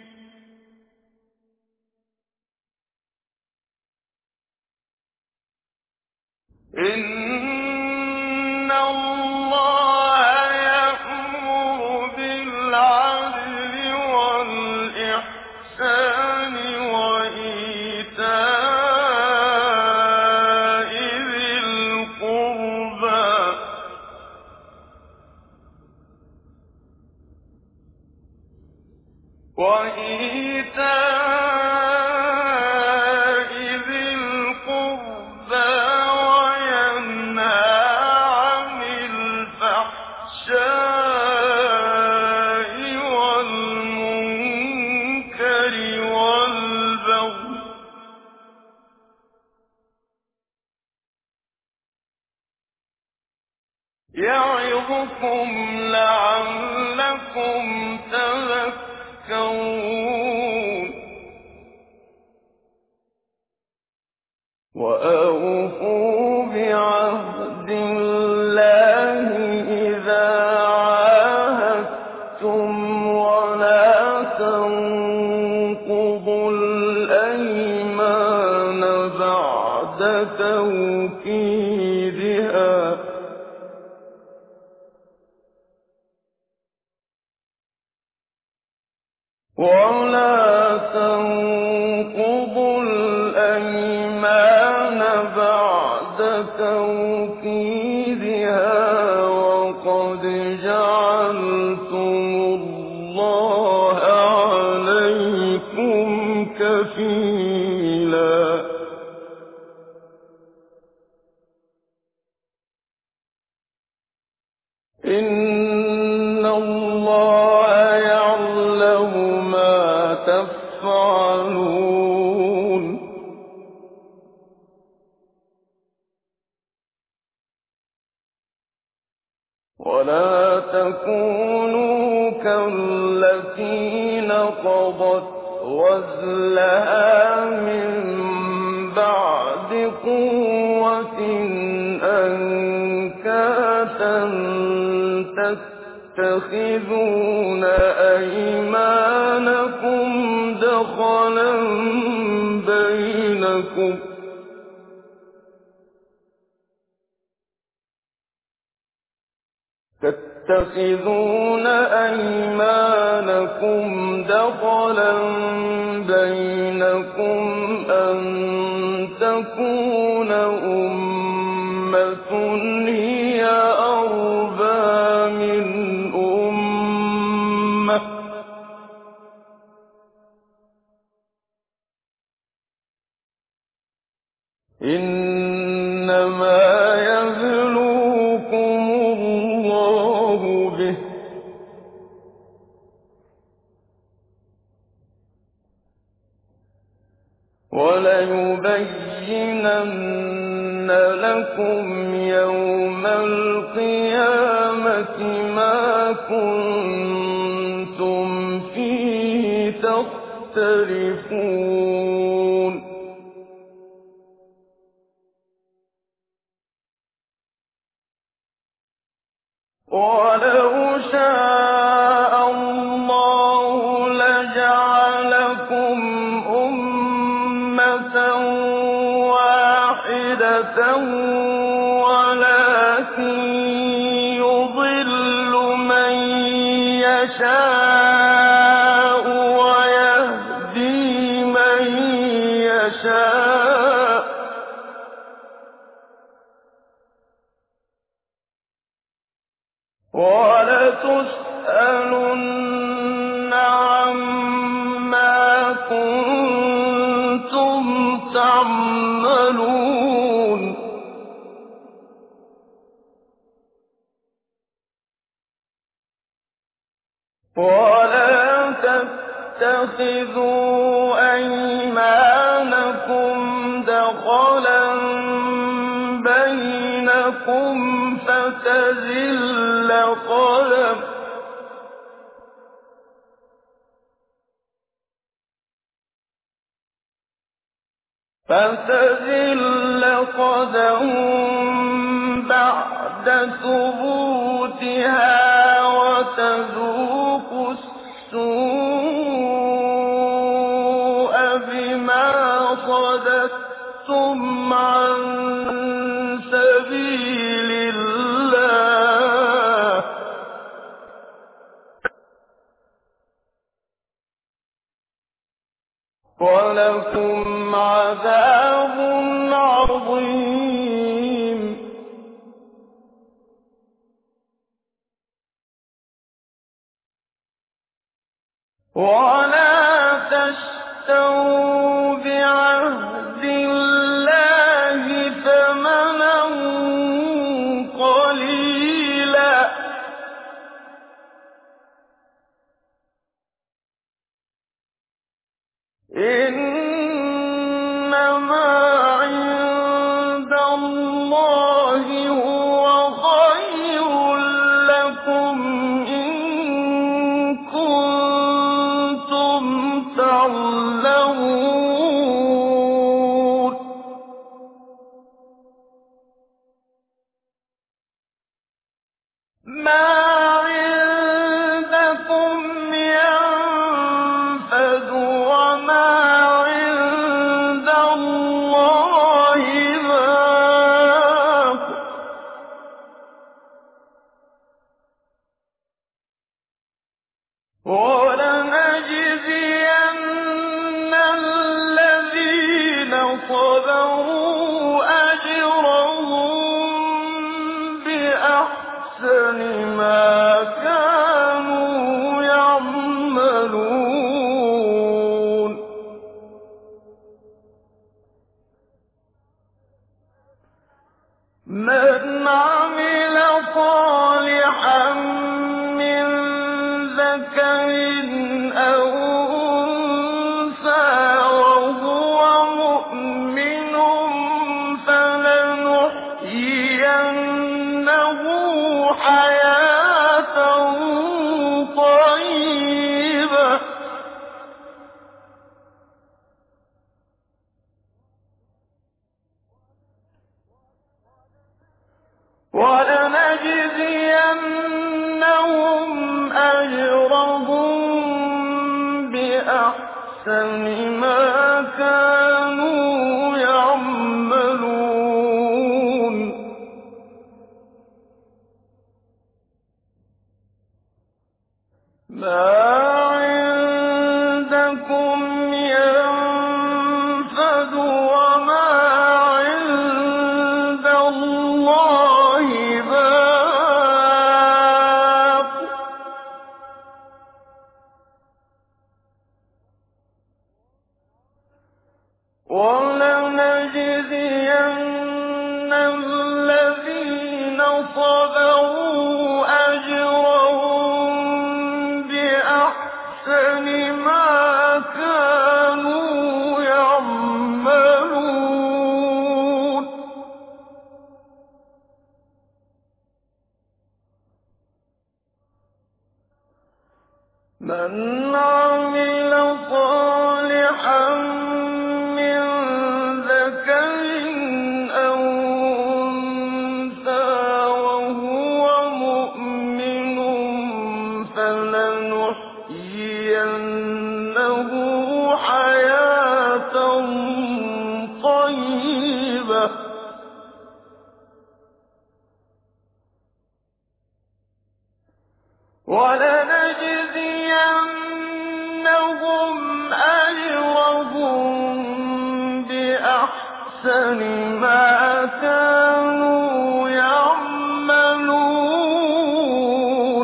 إن الله يأمر بالعدل والإحسان وإيتاء ذي القربى يعظكم لعلكم تذكرون. وأوفوا بعهد الله إذا عاهدتم ولا تنقضوا الأيمان بعد توكيدها وقد جعلتم الله عليكم كفيلا. إن الله يعلم ما تفعلون. ولا تكونوا كالتي نقضت غزلها من بعد قوة أنكاثا تتخذون أيمانكم دخلا بينكم أن تكون أمة هي أربى من أمة إنما يبلوكم الله به وليبينن لكم يوم القيامة ما كنتم فيه تختلفون. ولو شاء الله لجعلكم أمة واحدة ولكن يضل من يشاء ويهدي من يشاء ولتسألن عما كنتم تعملون. ولا تتخذوا أيمانكم دخلا بينكم فَتَزِلَّ قَدَمٌ بَعْدَ ثُبُوتِهَا وَتَذُوقُ السُّوءَ بِمَا صَدَدتُّمْ عَن سَبِيلِ اللَّهِ ۖ وَلَكُمْ عَذَابٌ عَظِيمٌ. وَلَا تَشْتَرُوا بِعَهْدِ اللَّهِ ثَمَنًا قَلِيلًا ۚ إِنَّمَا عِندَ اللَّهِ هُوَ خَيْرٌ لَّكُمْ إِن كُنتُمْ تَعْلَمُونَ. مَا عِندَكُمْ يَنفَدُ ۖ وَمَا عِندَ اللَّهِ بَاقٍ ۗ وَلَنَجْزِيَنَّ الَّذِينَ صَبَرُوا أَجْرَهُم بِأَحْسَنِ مَا كَانُوا يَعْمَلُونَ. مَنْ عَمِلَ صَالِحًا مِّن ذَكَرٍ أَوْ أُنثَىٰ وَهُوَ مُؤْمِنٌ فَلَنُحْيِيَنَّهُ حَيَاةً طَيِّبَةً ۖ وَلَنَجْزِيَنَّهُمْ أَجْرَهُم بِأَحْسَنِ مَا كَانُوا يَعْمَلُونَ. مَا عِندَكُمْ يَنفَدُ ۖ وَمَا عِندَ اللَّهِ بَاقٍ ۗ وَلَنَجْزِيَنَّ الَّذِينَ صَبَرُوا أَجْرَهُم بِأَحْسَنِ مَا كَانُوا يَعْمَلُونَ. مَنْ عَمِلَ صَالِحًا مِّن ذَكَرٍ أَوْ أُنثَىٰ وَهُوَ مُؤْمِنٌ فَلَنُحْيِيَنَّهُ حَيَاةً طَيِّبَةً ۖ وَلَنَجْزِيَنَّهُمْ أَجْرَهُم بِأَحْسَنِ مَا كَانُوا يَعْمَلُونَ.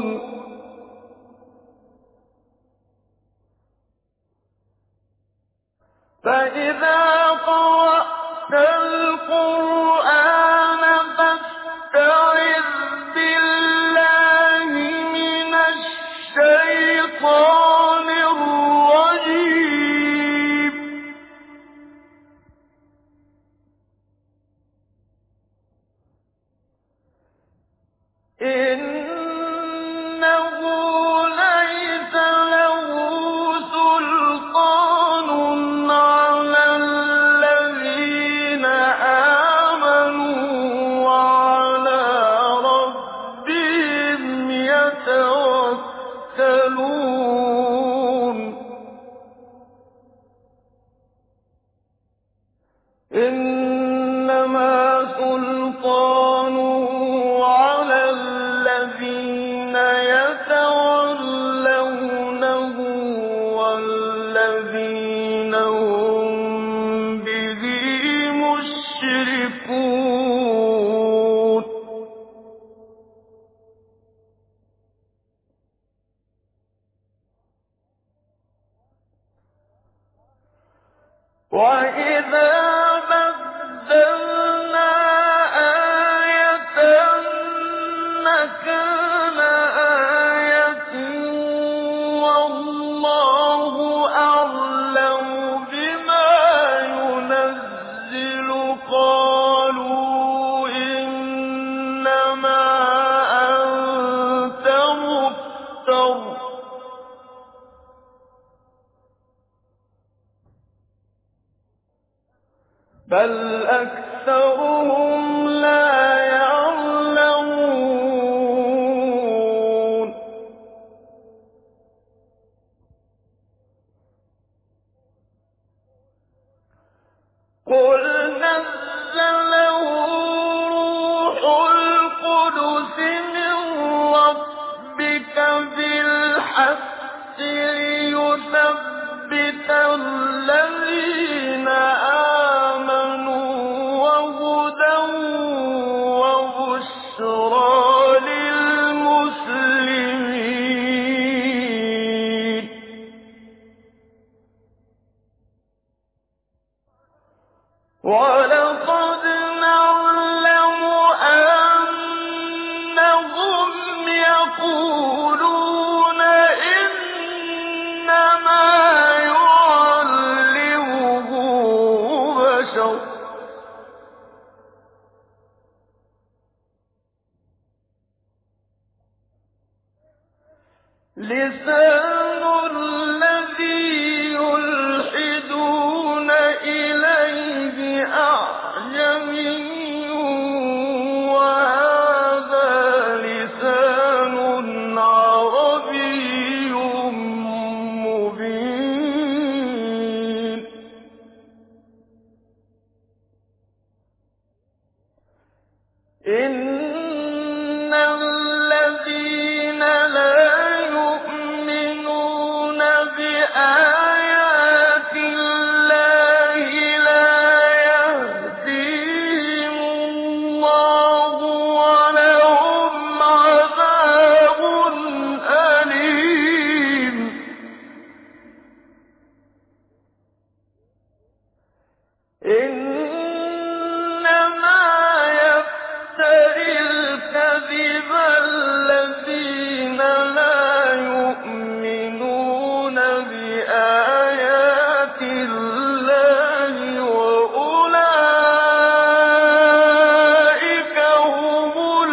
فَإِذَا قَرَأْتَ الْقُرْآنَ فَاسْتَعِذْ بِاللَّهِ مِنَ الشَّيْطَانِ الرَّجِيمِ. إِنَّهُ لَيْسَ لَهُ سُلْطَانٌ عَلَى إنما سلطانه على الذين يتولونه والذين هم به مشركون وإذا بدلنا آية مكان آية والله أعلم بما ينزل قالوا إنما أنت مفتر بل أكثرهم لا يعلمون قل نزله روح القدس من ربك بالحق ليثبت الذين آمنوا وهدى وبشرى للمسلمين ولقد نعلم أنهم يقولون إنما يعلمه بشر لسان الذي يلحدون إليه أعجمي وهذا لسان عربي مبين إن الذين لا يؤمنون بآيات الله لا يهديهم الله ولهم عذاب أليم إنما يفتري الكذب الذين لا يؤمنون بآيات الله وأولئك هم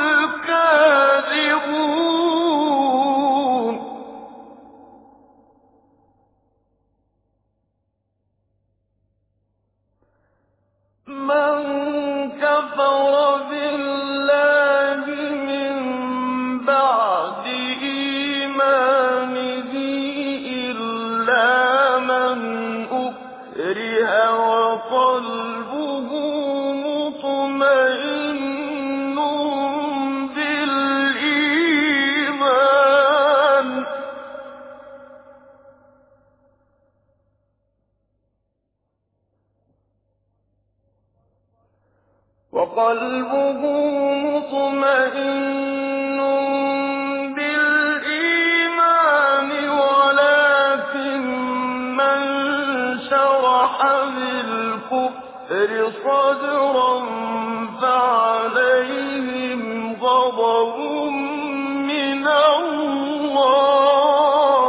الكاذبون من كفر بالله من بعد إيمانه إلا من أكره وقلبه مطمئن بالإيمان وقلبه مطمئن بالإيمان ولكن من شرح بالكفر صدرا فعليهم غضب من الله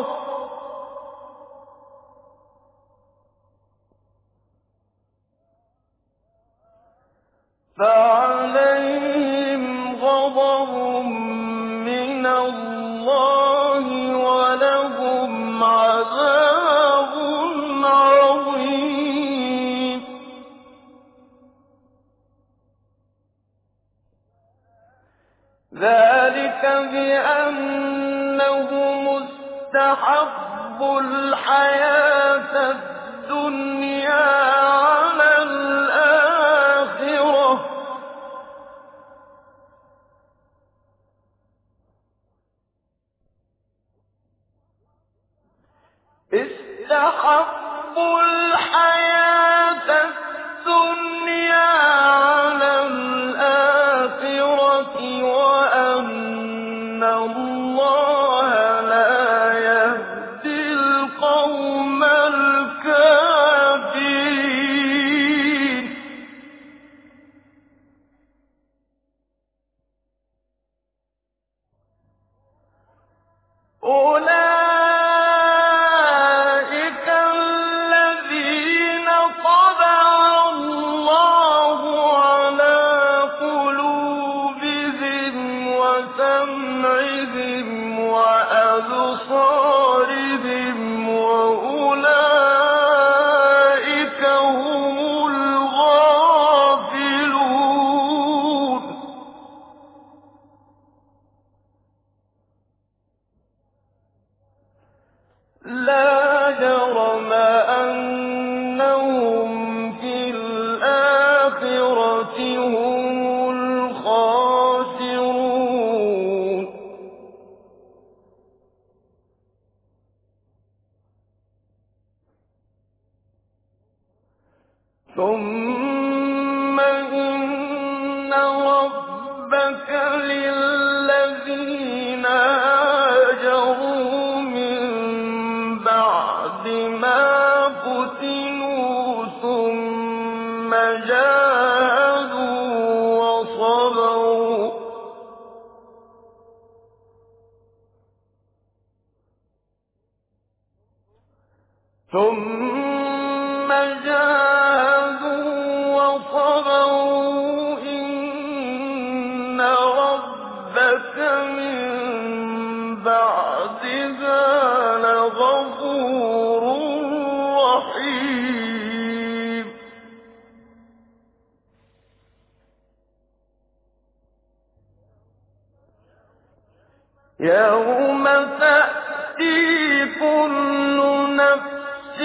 ولهم عذاب عظيم ذلك بأنه مستحب الحياة الدنيا على الآخرة الْحَيَاةَ الدُّنْيَا عَلَى الْآخِرَةِ وَأَنَّ اللَّهَ لَا يَهْدِي الْقَوْمَ الْكَافِرِينَ. أُولَٰئِكَ الَّذِينَ طَبَعَ اللَّهُ عَلَىٰ قُلُوبِهِمْ وَسَمْعِهِمْ وَأَبْصَارِهِمْ ۖ وَأُولَٰئِكَ هُمُ الْغَافِلُونَ. لَا جَرَمَ أَنَّهُمْ فِي الْآخِرَةِ هُمُ الْخَاسِرُونَ. ثُمَّ إِنَّ رَبَّكَ لِلَّذِينَ هَاجَرُوا مِن بَعْدِ مَا فُتِنُوا ثُمَّ جَاهَدُوا وَصَبَرُوا إِنَّ رَبَّكَ مِن بَعْدِهَا لَغَفُورٌ رَّحِيمٌ. يَوْمَ تَأْتِي كُلُّ نَفْسٍ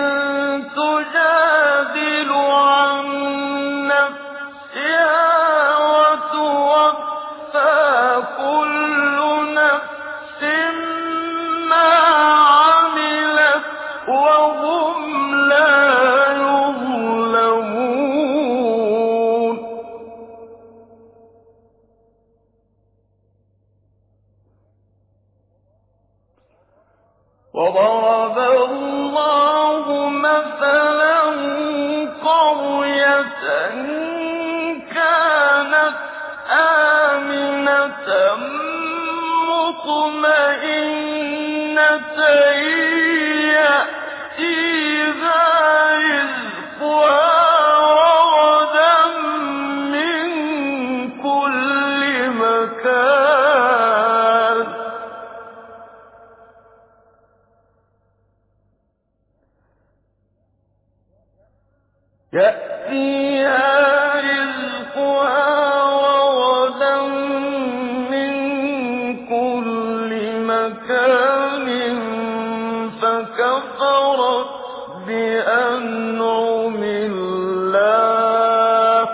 تُجَادِلُ عَن نَّفْسِهَا وَتُوَفَّىٰ كُلُّ نَفْسٍ مَّا عَمِلَتْ وَهُمْ لَا يُظْلَمُونَ. وَضَرَبَ اللَّهُ مَثَلًا قَرْيَةً كَانَتْ آمِنَةً مُّطْمَئِنَّةً يَأْتِيهَا رِزْقُهَا رَغَدًا مِّن كُلِّ مَكَانٍ فَكَفَرَتْ بِأَنْعُمِ اللَّهِ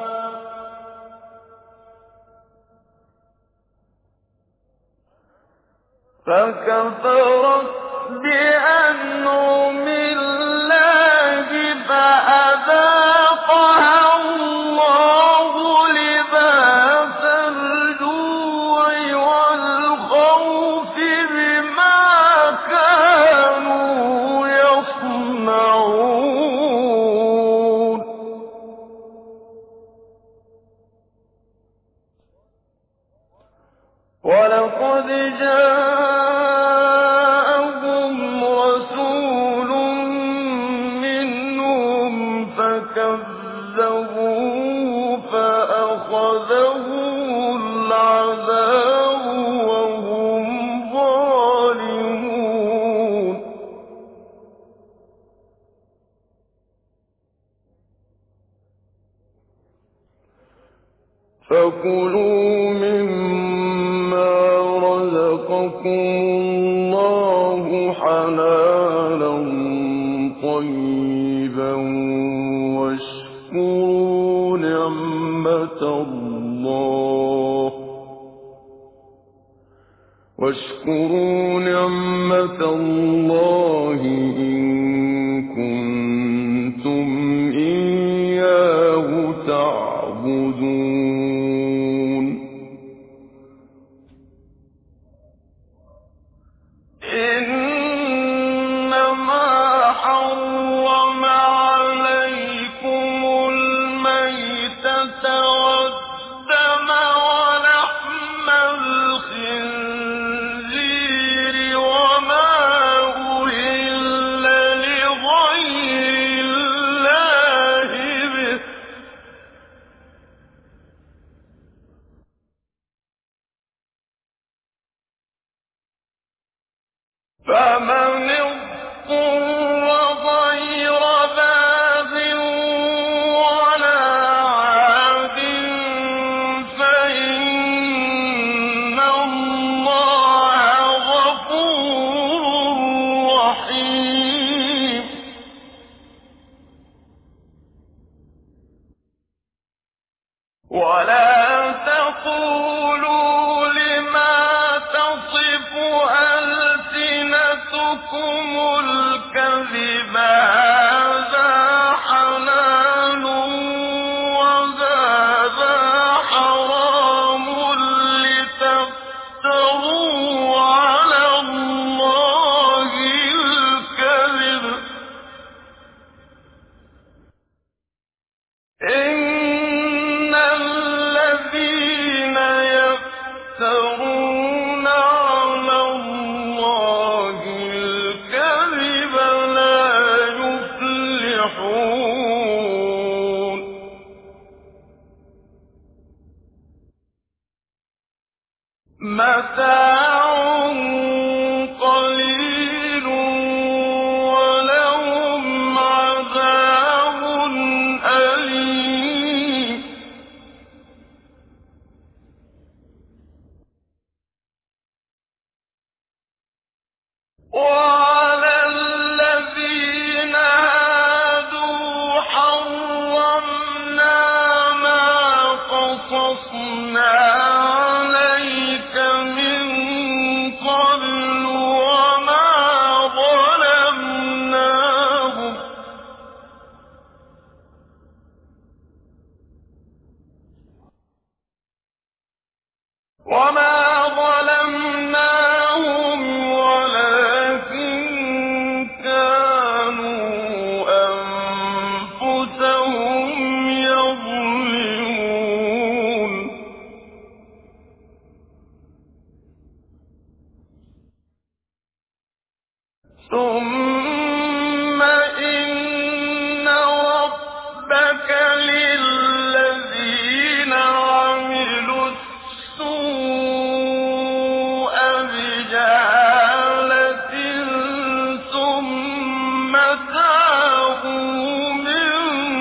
فَأَذَاقَهَا اللَّهُ لِبَاسَ الْجُوعِ وَالْخَوْفِ بِمَا كَانُوا يَصْنَعُونَ. وَلَقَدْ جَاءَهُمْ رَسُولٌ مِّنْهُمْ فَكَذَّبُوهُ فَأَخَذَهُمُ الْعَذَابُ وَهُمْ ظَالِمُونَ. فَكُلُوا مِمَّا رَزَقَكُمُ اللَّهُ حَلَالًا طَيِّبًا وَاشْكُرُوا نِعْمَةَ اللَّهِ إِن فمن اضطر غير باغ ولا عاد فإن الله غفور رحيم. ولا تقولوا لما تصف ألسنتكم الكذب هذا حلال وهذا حرام لتفتروا على الله الكذب. إن الذين يفترون على الله الكذب لا يفلحون. متاع قليل ولهم عذاب أليم. وعلى الذين هادوا حرمنا ما قصصنا عليك من قبل وما ظلمناهم ولكن كانوا أنفسهم يظلمون. ثم إن ربك للذين عملوا السوء بجهالة ثم تابوا من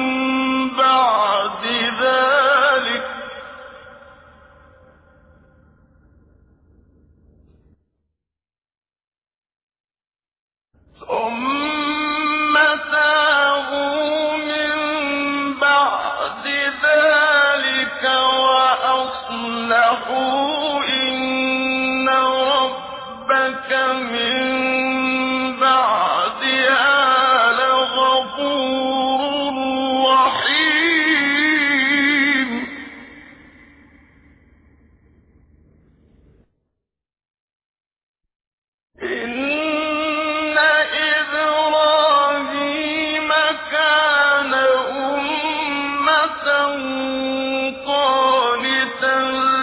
بعد ذلك وأصلحوا إن ربك من بعدها لغفور رحيم. إن إبراهيم كان أمة قانتا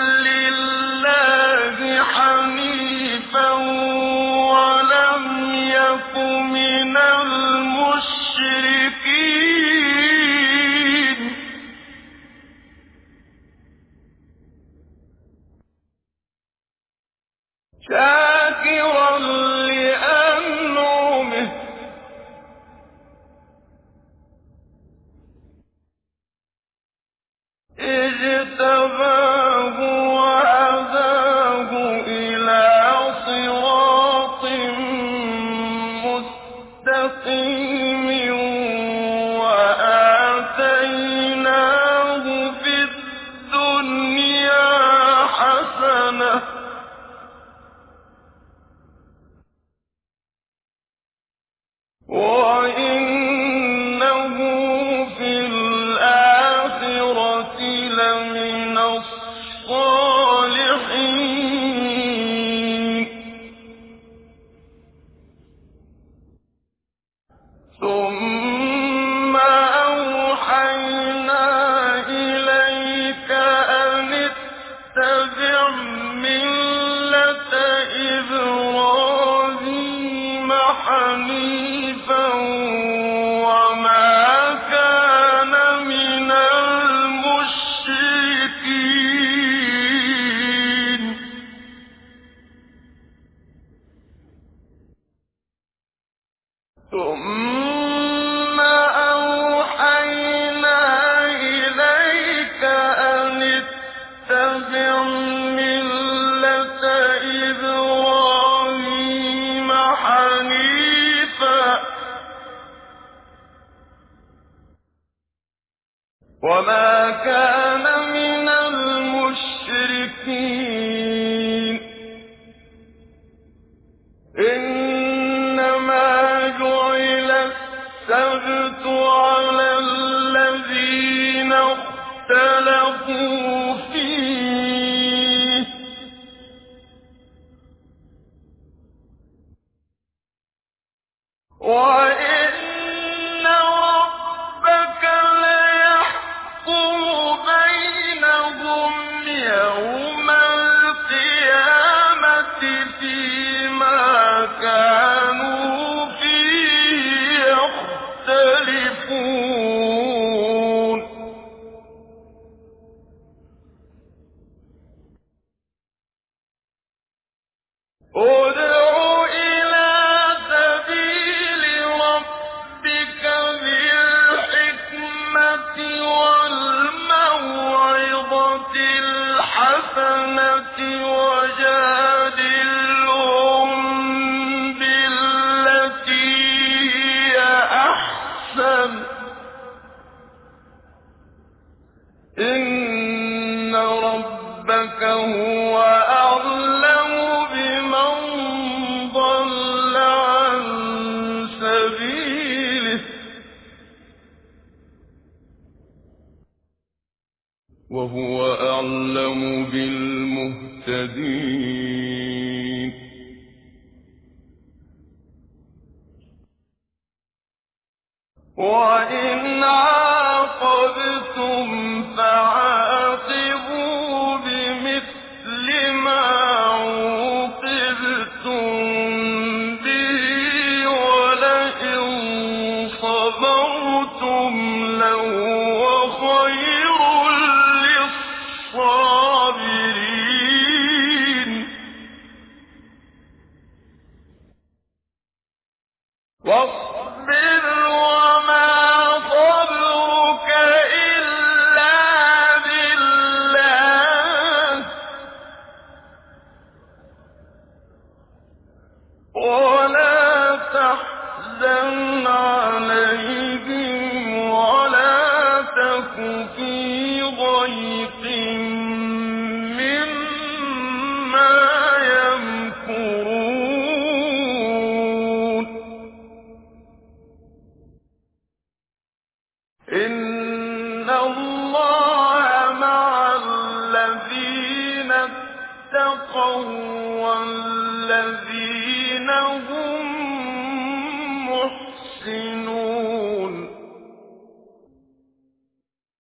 لله حنيفا ولم يك من المشركين. شاكرا لأنعمه اجتباه وهداه إلى صراط مستقيم واتبع ملة إبراهيم حنيفا وما كان من المشركين إنما جعل السبت على الذين اختلفوا فيه وإن ربك ليحكم بينهم يوم القيامة فيما كانوا فيه يختلفون ادع إلى سبيل ربك بالحكمة والموعظة الحسنة وجادلهم بالتي هي أحسن إن ربك هو أعلم بمن ضل عن سبيله وهو أعلم بالمهتدين وإن عاقبتم فعاقبوا بمثل ما عوقبتم به ولئن صبرتم لهو خير للصابرين واصبر وما صبرك إلا بالله ولا تحزن عليهم ولا تك في ضيق مما يمكرون إن الله